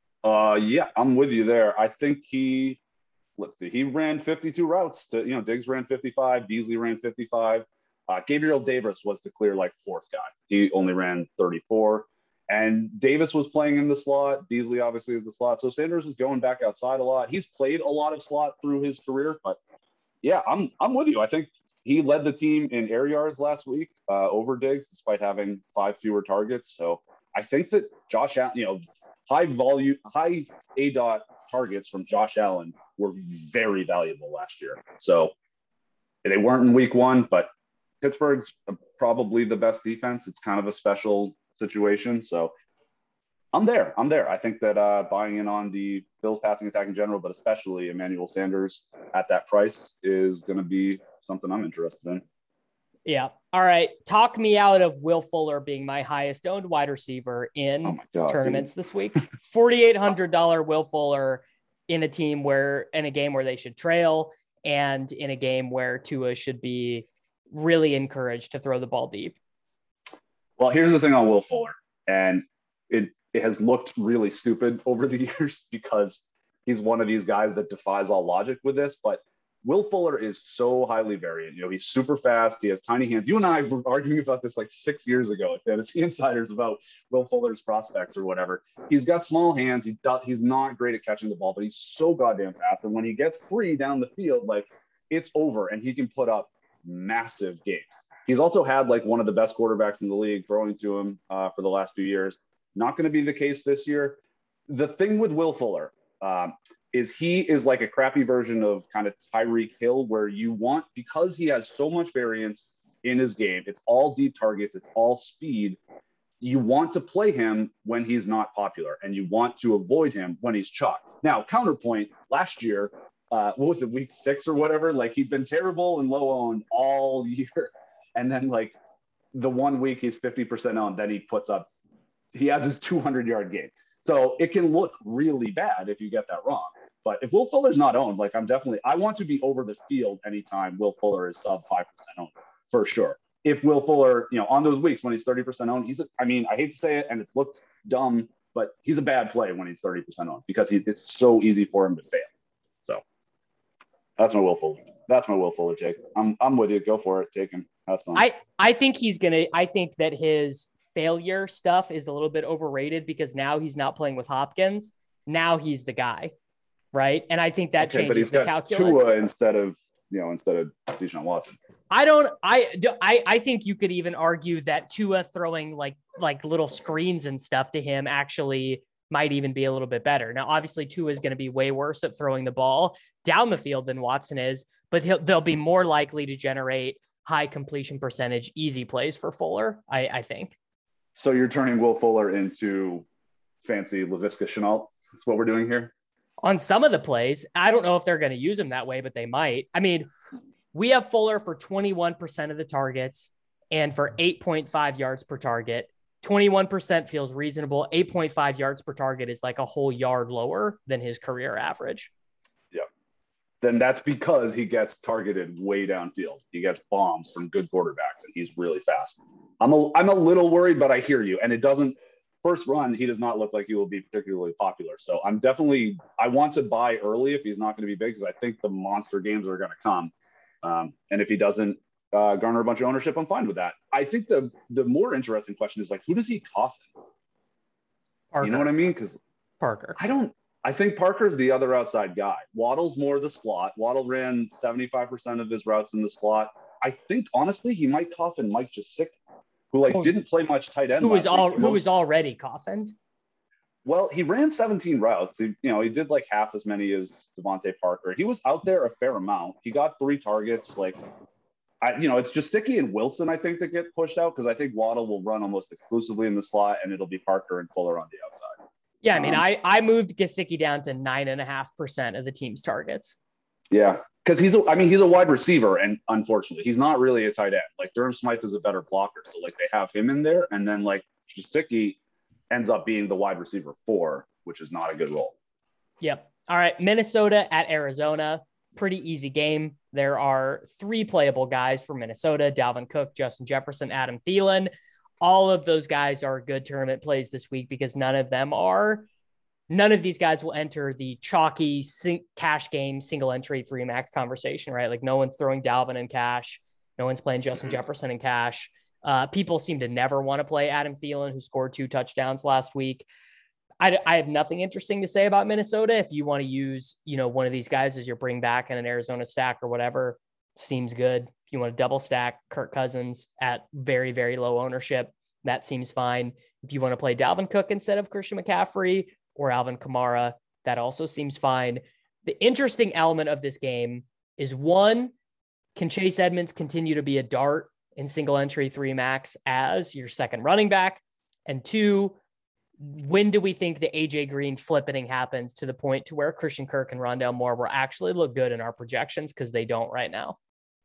Uh, yeah, I'm with you there. I think he, let's see, he ran fifty-two routes to, you know, Diggs ran fifty-five, Beasley ran fifty-five. Uh, Gabriel Davis was the clear, like, fourth guy. He only ran thirty-four. And Davis was playing in the slot. Beasley obviously is the slot. So Sanders was going back outside a lot. He's played a lot of slot through his career, but yeah, I'm I'm with you. I think he led the team in air yards last week uh, over Diggs, despite having five fewer targets. So I think that Josh Allen, you know, high volume, high A dot targets from Josh Allen were very valuable last year. So they weren't in week one, but Pittsburgh's probably the best defense. It's kind of a special situation. So I'm there. I'm there. I think that uh, buying in on the Bills passing attack in general, but especially Emmanuel Sanders at that price is going to be something I'm interested in. Yeah. All right. Talk me out of Will Fuller being my highest owned wide receiver in oh my God, tournaments dude. This week. forty-eight hundred dollars Will Fuller in a team where, in a game where they should trail and in a game where Tua should be really encouraged to throw the ball deep. Well, here's the thing on Will Fuller, and it, it has looked really stupid over the years because he's one of these guys that defies all logic with this, but Will Fuller is so highly variant. You know, he's super fast. He has tiny hands. You and I were arguing about this like six years ago at Fantasy Insiders about Will Fuller's prospects or whatever. He's got small hands. He does, he's not great at catching the ball, but he's so goddamn fast. And when he gets free down the field, like it's over and he can put up massive games. He's also had like one of the best quarterbacks in the league throwing to him uh, for the last few years. Not going to be the case this year. The thing with Will Fuller um, is he is like a crappy version of kind of Tyreek Hill, where you want, because he has so much variance in his game, it's all deep targets, it's all speed. You want to play him when he's not popular, and you want to avoid him when he's chalked. Now, counterpoint, last year, uh, what was it, week six or whatever? Like, he'd been terrible and low owned all year. And then, like, the one week he's fifty percent owned, then he puts up, he has his two hundred yard game. So it can look really bad if you get that wrong. But if Will Fuller's not owned, like, I'm definitely, I want to be over the field anytime Will Fuller is sub five percent owned, for sure. If Will Fuller, you know, on those weeks when he's thirty percent owned, he's, a, I mean, I hate to say it, and it's looked dumb, but he's a bad play when he's thirty percent owned, because he, it's so easy for him to fail. So that's my Will Fuller. That's my Will Fuller take. I'm, I'm with you. Go for it. Take him. Have fun. I, I think he's going to, I think that his failure stuff is a little bit overrated, because now he's not playing with Hopkins. Now he's the guy. Right. And I think that okay, changes but he's the got calculus. Tua instead of, you know, instead of Deshaun Watson. I don't, I, I, I think you could even argue that Tua throwing like, like little screens and stuff to him actually might even be a little bit better. Now, obviously Tua is going to be way worse at throwing the ball down the field than Watson is, but he'll, they'll be more likely to generate high completion percentage, easy plays for Fuller. I, I think. So you're turning Will Fuller into fancy Laviska Shenault. That's what we're doing here. On some of the plays, I don't know if they're going to use him that way, but they might. I mean, we have Fuller for twenty-one percent of the targets and for eight point five yards per target. twenty-one percent feels reasonable. eight point five yards per target is like a whole yard lower than his career average. Yeah. Then that's because he gets targeted way downfield. He gets bombs from good quarterbacks, and he's really fast. I'm a, I'm a little worried, but I hear you. And it doesn't, first run, he does not look like he will be particularly popular. So I'm definitely, I want to buy early if he's not going to be big, because I think the monster games are going to come. Um, and if he doesn't uh, garner a bunch of ownership, I'm fine with that. I think the the more interesting question is, like, who does he coffin? Parker. You know what I mean? Because Parker. I don't, I think Parker's the other outside guy. Waddle's more the slot. Waddle ran seventy-five percent of his routes in the slot. I think, honestly, he might coffin Mike Gesicki, who like oh, didn't play much tight end. Who was all week. who was already coffined. Well, he ran seventeen routes. He, you know, he did like half as many as Devontae Parker. He was out there a fair amount. He got three targets. Like, I, you know, it's Gesicki and Wilson, I think, that get pushed out, because I think Waddle will run almost exclusively in the slot, and it'll be Parker and Fuller on the outside. Yeah, I mean, um, I I moved Gesicki down to nine and a half percent of the team's targets. Yeah, because he's, a, I mean, he's a wide receiver, and unfortunately, he's not really a tight end. Like, Durham Smythe is a better blocker, so like they have him in there, and then like Gesicki ends up being the wide receiver four, which is not a good role. Yep. All right, Minnesota at Arizona, pretty easy game. There are three playable guys for Minnesota: Dalvin Cook, Justin Jefferson, Adam Thielen. All of those guys are good tournament plays this week, because none of them are. None of these guys will enter the chalky sing- cash game, single entry, three max conversation, right? Like, no one's throwing Dalvin in cash. No one's playing Justin Jefferson in cash. Uh, people seem to never want to play Adam Thielen, who scored two touchdowns last week. I, I have nothing interesting to say about Minnesota. If you want to use, you know, one of these guys as your bring back in an Arizona stack or whatever, seems good. If you want to double stack Kirk Cousins at very, very low ownership, that seems fine. If you want to play Dalvin Cook instead of Christian McCaffrey or Alvin Kamara, that also seems fine. The interesting element of this game is, one, can Chase Edmonds continue to be a dart in single entry three max as your second running back? And two, when do we think the A J Green flippening happens to the point to where Christian Kirk and Rondale Moore will actually look good in our projections? Because they don't right now.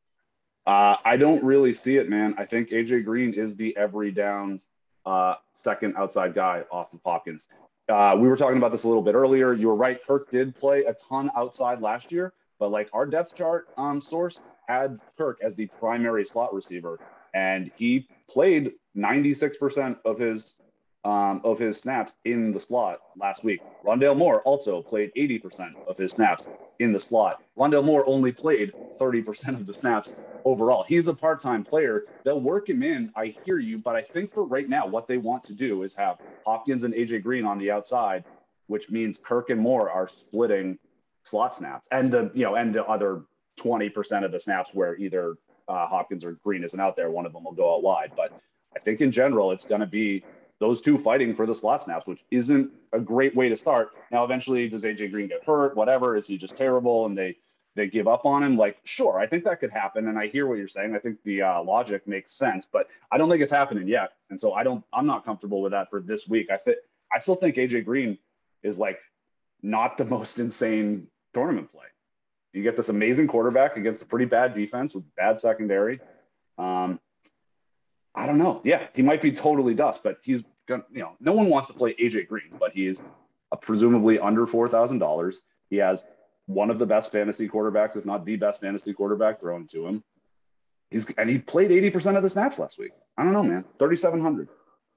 Uh, I don't really see it, man. I think A J Green is the every down uh, second outside guy off of Hopkins. Uh, we were talking about this a little bit earlier. You were right. Kirk did play a ton outside last year, but like our depth chart um, source had Kirk as the primary slot receiver, and he played ninety-six percent of his um, of his snaps in the slot last week. Rondale Moore also played eighty percent of his snaps in the slot. Rondale Moore only played thirty percent of the snaps overall. He's a part-time player. They'll work him in. I hear you, but I think for right now, what they want to do is have Hopkins and A J Green on the outside, which means Kirk and Moore are splitting slot snaps, and the you know and the other twenty percent of the snaps where either uh, Hopkins or Green isn't out there, one of them will go out wide. But I think in general, it's going to be those two fighting for the slot snaps, which isn't a great way to start. Now, eventually, does A J Green get hurt? Whatever. Is he just terrible and they they give up on him? Like, sure, I think that could happen. And I hear what you're saying. I think the uh, logic makes sense, but I don't think it's happening yet. And so I don't, I'm not comfortable with that for this week. I think, I still think A J Green is like not the most insane tournament play. You get this amazing quarterback against a pretty bad defense with bad secondary. Um, I don't know. Yeah, he might be totally dust, but he's gonna, you know, no one wants to play A J Green, but he's a presumably under four thousand dollars. He has one of the best fantasy quarterbacks, if not the best fantasy quarterback thrown to him. He's, and he played eighty percent of the snaps last week. I don't know, man. thirty-seven hundred.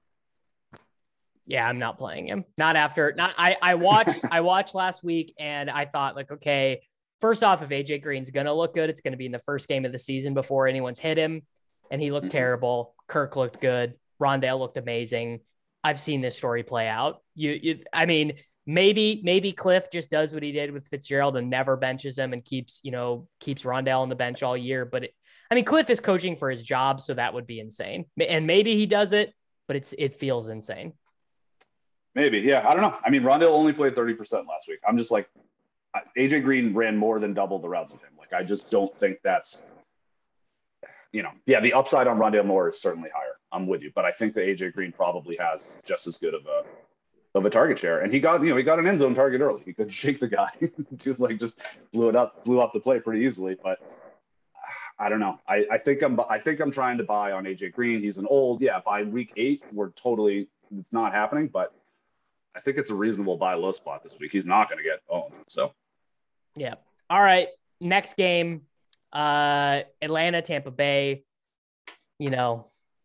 Yeah, I'm not playing him. Not after, not, I, I watched, I watched last week and I thought like, okay, first off, if A J Green's going to look good, it's going to be in the first game of the season before anyone's hit him. And he looked mm-hmm. terrible. Kirk looked good. Rondale looked amazing. I've seen this story play out. You, you, I mean, maybe, maybe Cliff just does what he did with Fitzgerald and never benches him and keeps, you know, keeps Rondale on the bench all year. But it, I mean, Cliff is coaching for his job, so that would be insane. And maybe he does it, but it's, it feels insane. Maybe. Yeah. I don't know. I mean, Rondale only played thirty percent last week. I'm just like, A J Green ran more than double the routes of him. Like, I just don't think that's, you know, yeah, the upside on Rondale Moore is certainly higher. I'm with you, but I think that A J Green probably has just as good of a of a target share. And he got, you know, he got an end zone target early. He could shake the guy, dude, like just blew it up, blew up the play pretty easily. But I don't know. I, I think I'm, I think I'm trying to buy on A J Green. He's an old, yeah. By week eight, we're totally, it's not happening. But I think it's a reasonable buy low spot this week. He's not going to get owned. So, yeah. All right. Next game, uh, Atlanta, Tampa Bay. You know,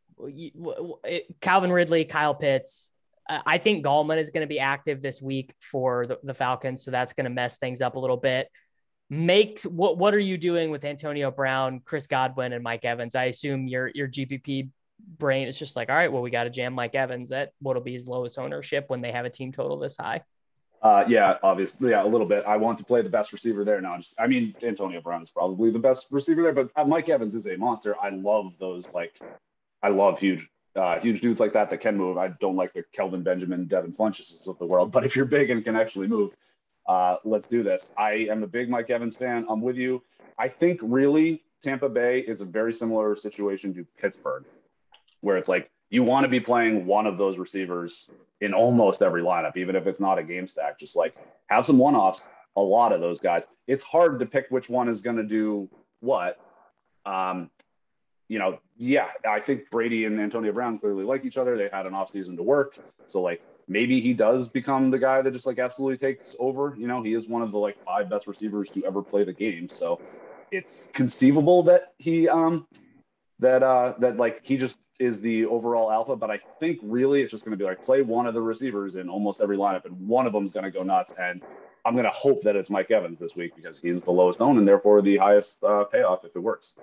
Calvin Ridley, Kyle Pitts. Uh, I think Gallman is going to be active this week for the, the Falcons, so that's going to mess things up a little bit. Makes what what are you doing with Antonio Brown, Chris Godwin, and Mike Evans? I assume your your G P P brain is just like, all right, well, we got to jam Mike Evans at what'll be his lowest ownership when they have a team total this high. Uh, yeah, obviously, yeah, a little bit. I want to play the best receiver there now. Just, I mean, Antonio Brown is probably the best receiver there, but uh, Mike Evans is a monster. I love those, like, I love huge, uh, huge dudes like that that can move. I don't like the Kelvin Benjamin, Devin Funches of the world, but if you're big and can actually move, uh, let's do this. I am a big Mike Evans fan. I'm with you. I think really Tampa Bay is a very similar situation to Pittsburgh, where it's like you want to be playing one of those receivers in almost every lineup, even if it's not a game stack. Just like have some one-offs, a lot of those guys. It's hard to pick which one is going to do what. Um, you know, yeah, I think Brady and Antonio Brown clearly like each other. They had an offseason to work. So, like, maybe he does become the guy that just, like, absolutely takes over. You know, he is one of the, like, five best receivers to ever play the game. So it's conceivable that he, um, that, uh, that, like, he just is the overall alpha. But I think really it's just going to be, like, play one of the receivers in almost every lineup, and one of them is going to go nuts. And I'm going to hope that it's Mike Evans this week because he's the lowest owned and therefore the highest uh, payoff if it works.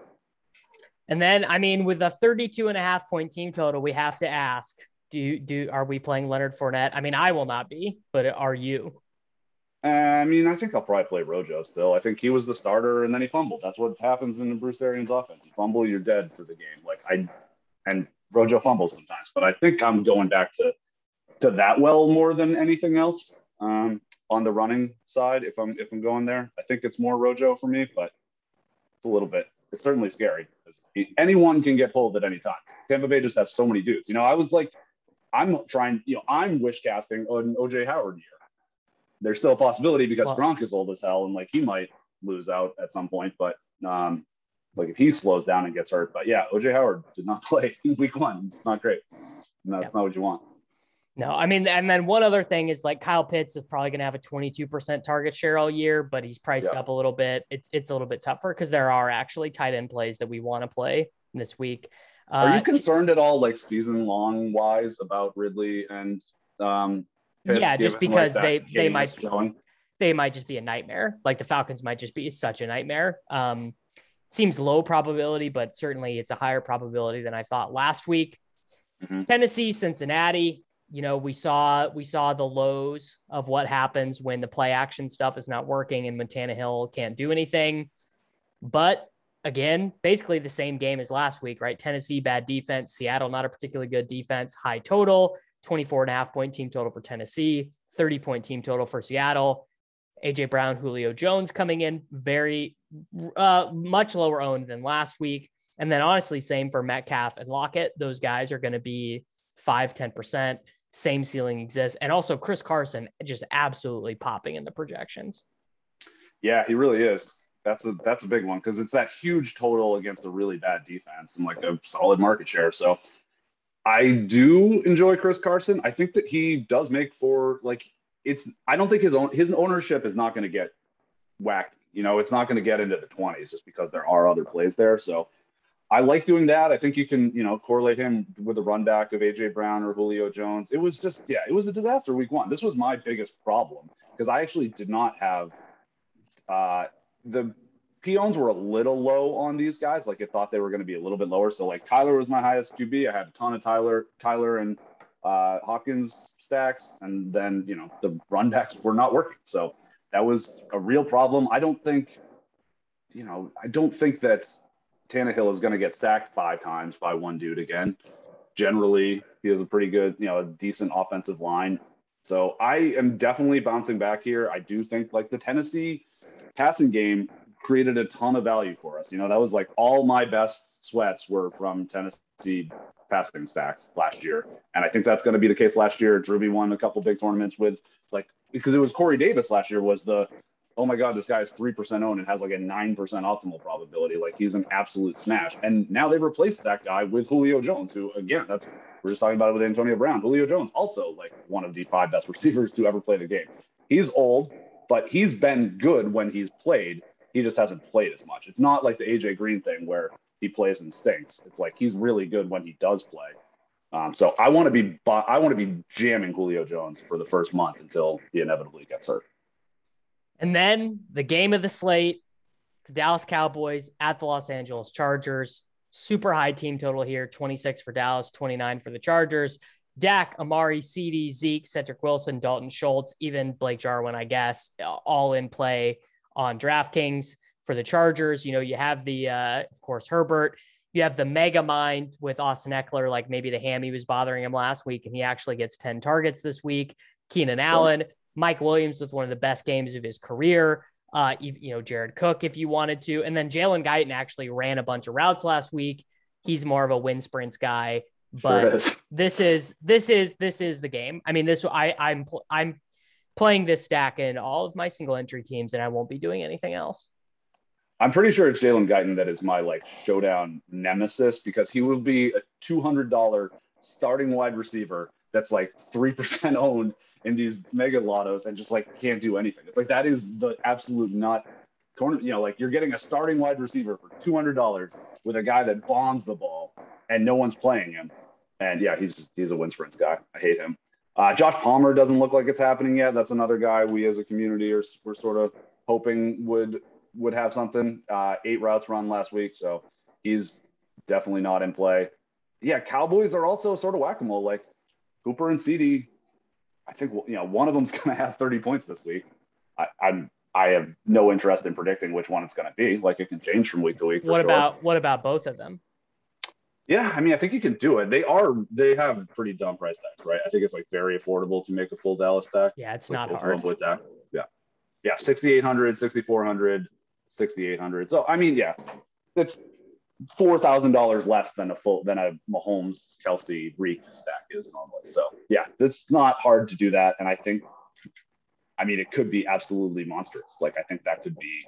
And then, I mean, with a thirty-two and a half point team total, we have to ask, do you, do, are we playing Leonard Fournette? I mean, I will not be, but are you? I mean, I think I'll probably play Rojo still. I think he was the starter and then he fumbled. That's what happens in the Bruce Arians offense. You fumble, you're dead for the game. Like I, and Rojo fumbles sometimes, but I think I'm going back to, to that well more than anything else um, on the running side. If I'm, if I'm going there, I think it's more Rojo for me, but it's a little bit, it's certainly scary because anyone can get pulled at any time. Tampa Bay just has so many dudes. You know, I was like, I'm trying, you know, I'm wish casting on O J Howard year. There's still a possibility because well, Gronk is old as hell and like he might lose out at some point, but um, like if he slows down and gets hurt. But yeah, O J Howard did not play in week one. It's not great. No, that's yeah. not what you want. No, I mean, and then one other thing is like Kyle Pitts is probably going to have a twenty-two percent target share all year, but he's priced yeah. up a little bit. It's it's a little bit tougher because there are actually tight end plays that we want to play this week. Uh, are you concerned at all, like season long wise, about Ridley and um, Pitts, yeah, just because like they they might showing? they might just be a nightmare. Like the Falcons might just be such a nightmare. Um, seems low probability, but certainly it's a higher probability than I thought last week. Mm-hmm. Tennessee, Cincinnati. You know, we saw we saw the lows of what happens when the play action stuff is not working and when Tannehill can't do anything. But again, basically the same game as last week, right? Tennessee, bad defense. Seattle, not a particularly good defense. High total. twenty-four and a half point team total for Tennessee, thirty point team total for Seattle. A J Brown, Julio Jones coming in very uh, much lower owned than last week. And then honestly, same for Metcalf and Lockett. Those guys are going to be five, ten percent. Same ceiling exists. And also Chris Carson just absolutely popping in the projections. Yeah, he really is. That's a that's a big one because it's that huge total against a really bad defense and like a solid market share. So I do enjoy Chris Carson. I think that he does make for like it's. I don't think his own his ownership is not going to get whacked. You know, it's not going to get into the twenties just because there are other plays there. So I like doing that. I think you can, you know, correlate him with a run back of A J Brown or Julio Jones. It was just, yeah, it was a disaster week one. This was my biggest problem because I actually did not have uh, the peons were a little low on these guys. Like I thought they were going to be a little bit lower. So like Kyler was my highest Q B. I had a ton of Tyler, Kyler and uh, Hopkins stacks. And then, you know, the run backs were not working. So that was a real problem. I don't think, you know, I don't think that Tannehill is going to get sacked five times by one dude again. Generally, he has a pretty good, you know, a decent offensive line. So I am definitely bouncing back here. I do think like the Tennessee passing game created a ton of value for us. You know, that was like all my best sweats were from Tennessee passing stacks last year. And I think that's going to be the case last year. Drewby won a couple big tournaments with like, because it was Corey Davis last year was the, oh my God, this guy is three percent owned and has like a nine percent optimal probability. Like he's an absolute smash. And now they've replaced that guy with Julio Jones, who again, that's, we're just talking about it with Antonio Brown. Julio Jones, also like one of the five best receivers to ever play the game. He's old, but he's been good when he's played. He just hasn't played as much. It's not like the A J Green thing where he plays and stinks. It's like, he's really good when he does play. Um, so I want to be, I want to be jamming Julio Jones for the first month until he inevitably gets hurt. And then the game of the slate, the Dallas Cowboys at the Los Angeles Chargers. Super high team total here, twenty-six for Dallas, twenty-nine for the Chargers. Dak, Amari, C D, Zeke, Cedric Wilson, Dalton Schultz, even Blake Jarwin, I guess, all in play on DraftKings. For the Chargers, you know, you have the, uh, of course, Herbert. You have the mega mind with Austin Eckler, like maybe the hammy was bothering him last week, and he actually gets ten targets this week. Keenan Allen, Mike Williams with one of the best games of his career. Uh, you, you know, Jared Cook, if you wanted to. And then Jalen Guyton actually ran a bunch of routes last week. He's more of a win sprints guy, but sure is. this is, this is, this is the game. I mean, this, I I'm, I'm playing this stack in all of my single entry teams, and I won't be doing anything else. I'm pretty sure it's Jalen Guyton that is my like showdown nemesis because he will be a two hundred dollars starting wide receiver that's like three percent owned in these mega lottos and just like can't do anything. It's like, that is the absolute nut tournament. You know, like you're getting a starting wide receiver for two hundred dollars with a guy that bombs the ball and no one's playing him. And yeah, he's just, he's a win sprints guy. I hate him. Uh, Josh Palmer doesn't look like it's happening yet. That's another guy we as a community are we're sort of hoping would, would have something. Uh, eight routes run last week. So he's definitely not in play. Yeah. Cowboys are also sort of whack-a-mole. Like Cooper and C D, I think, you know, one of them's going to have thirty points this week. I, I'm, I have no interest in predicting which one it's going to be. Like it can change from week to week. What sure. about, what about both of them? Yeah. I mean, I think you can do it. They are, they have pretty dumb price tags, right? I think it's like very affordable to make a full Dallas stack. Yeah. It's like not hard. With that. Yeah. Yeah. sixty-eight hundred, sixty-four hundred, sixty-eight hundred. So, I mean, yeah, it's four thousand dollars less than a full, than a Mahomes, Kelsey, Reek stack is normally. So yeah, it's not hard to do that. And I think, I mean, it could be absolutely monstrous. Like, I think that could be,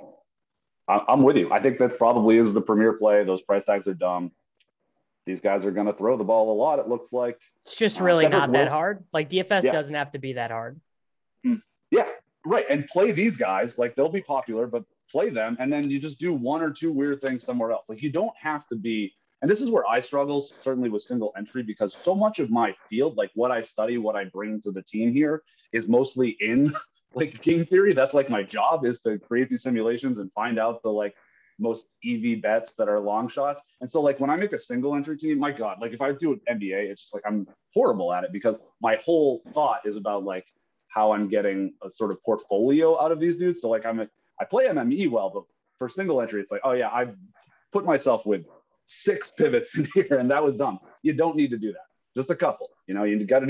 I'm with you. I think that probably is the premier play. Those price tags are dumb. These guys are going to throw the ball a lot. It looks like it's just really uh, not Wilson. that hard. Like D F S yeah. doesn't have to be that hard. Yeah. Right. And play these guys, like they'll be popular, but play them. And then you just do one or two weird things somewhere else. Like you don't have to be, and this is where I struggle certainly with single entry, because so much of my field, like what I study, what I bring to the team here is mostly in like game theory. That's like my job, is to create these simulations and find out the like most E V bets that are long shots. And so like when I make a single entry team, my God, like if I do an N B A, it's just like, I'm horrible at it because my whole thought is about like how I'm getting a sort of portfolio out of these dudes. So like I'm a, I play M M E well, but for single entry, it's like, oh yeah, I've put myself with six pivots in here and that was dumb. You don't need to do that. Just a couple, you know, you got to do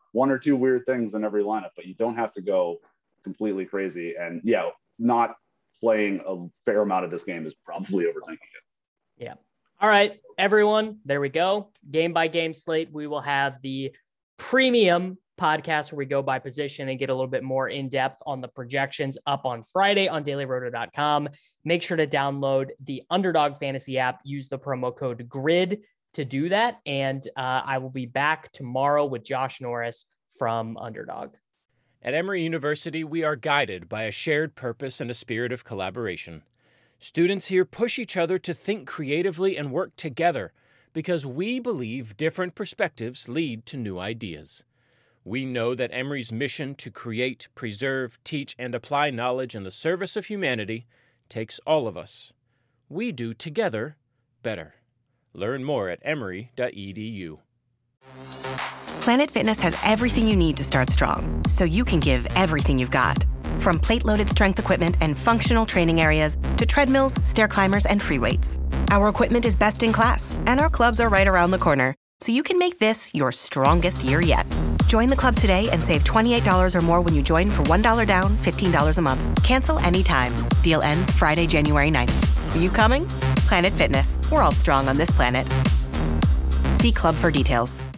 one or two weird things in every lineup, but you don't have to go completely crazy. And yeah, not playing a fair amount of this game is probably overthinking it. Yeah. All right, everyone, there we go. Game by game slate. We will have the premium podcast where we go by position and get a little bit more in depth on the projections up on Friday on daily roto dot com. Make sure to download the Underdog Fantasy app. Use the promo code GRID to do that. And uh, I will be back tomorrow with Josh Norris from Underdog. At Emory University, we are guided by a shared purpose and a spirit of collaboration. Students here push each other to think creatively and work together because we believe different perspectives lead to new ideas. We know that Emory's mission to create, preserve, teach, and apply knowledge in the service of humanity takes all of us. We do together better. Learn more at emory dot e d u. Planet Fitness has everything you need to start strong, so you can give everything you've got. From plate-loaded strength equipment and functional training areas to treadmills, stair climbers, and free weights. Our equipment is best in class, and our clubs are right around the corner, so you can make this your strongest year yet. Join the club today and save twenty-eight dollars or more when you join for one dollar down, fifteen dollars a month. Cancel anytime. Deal ends Friday, January ninth. Are you coming? Planet Fitness. We're all strong on this planet. See club for details.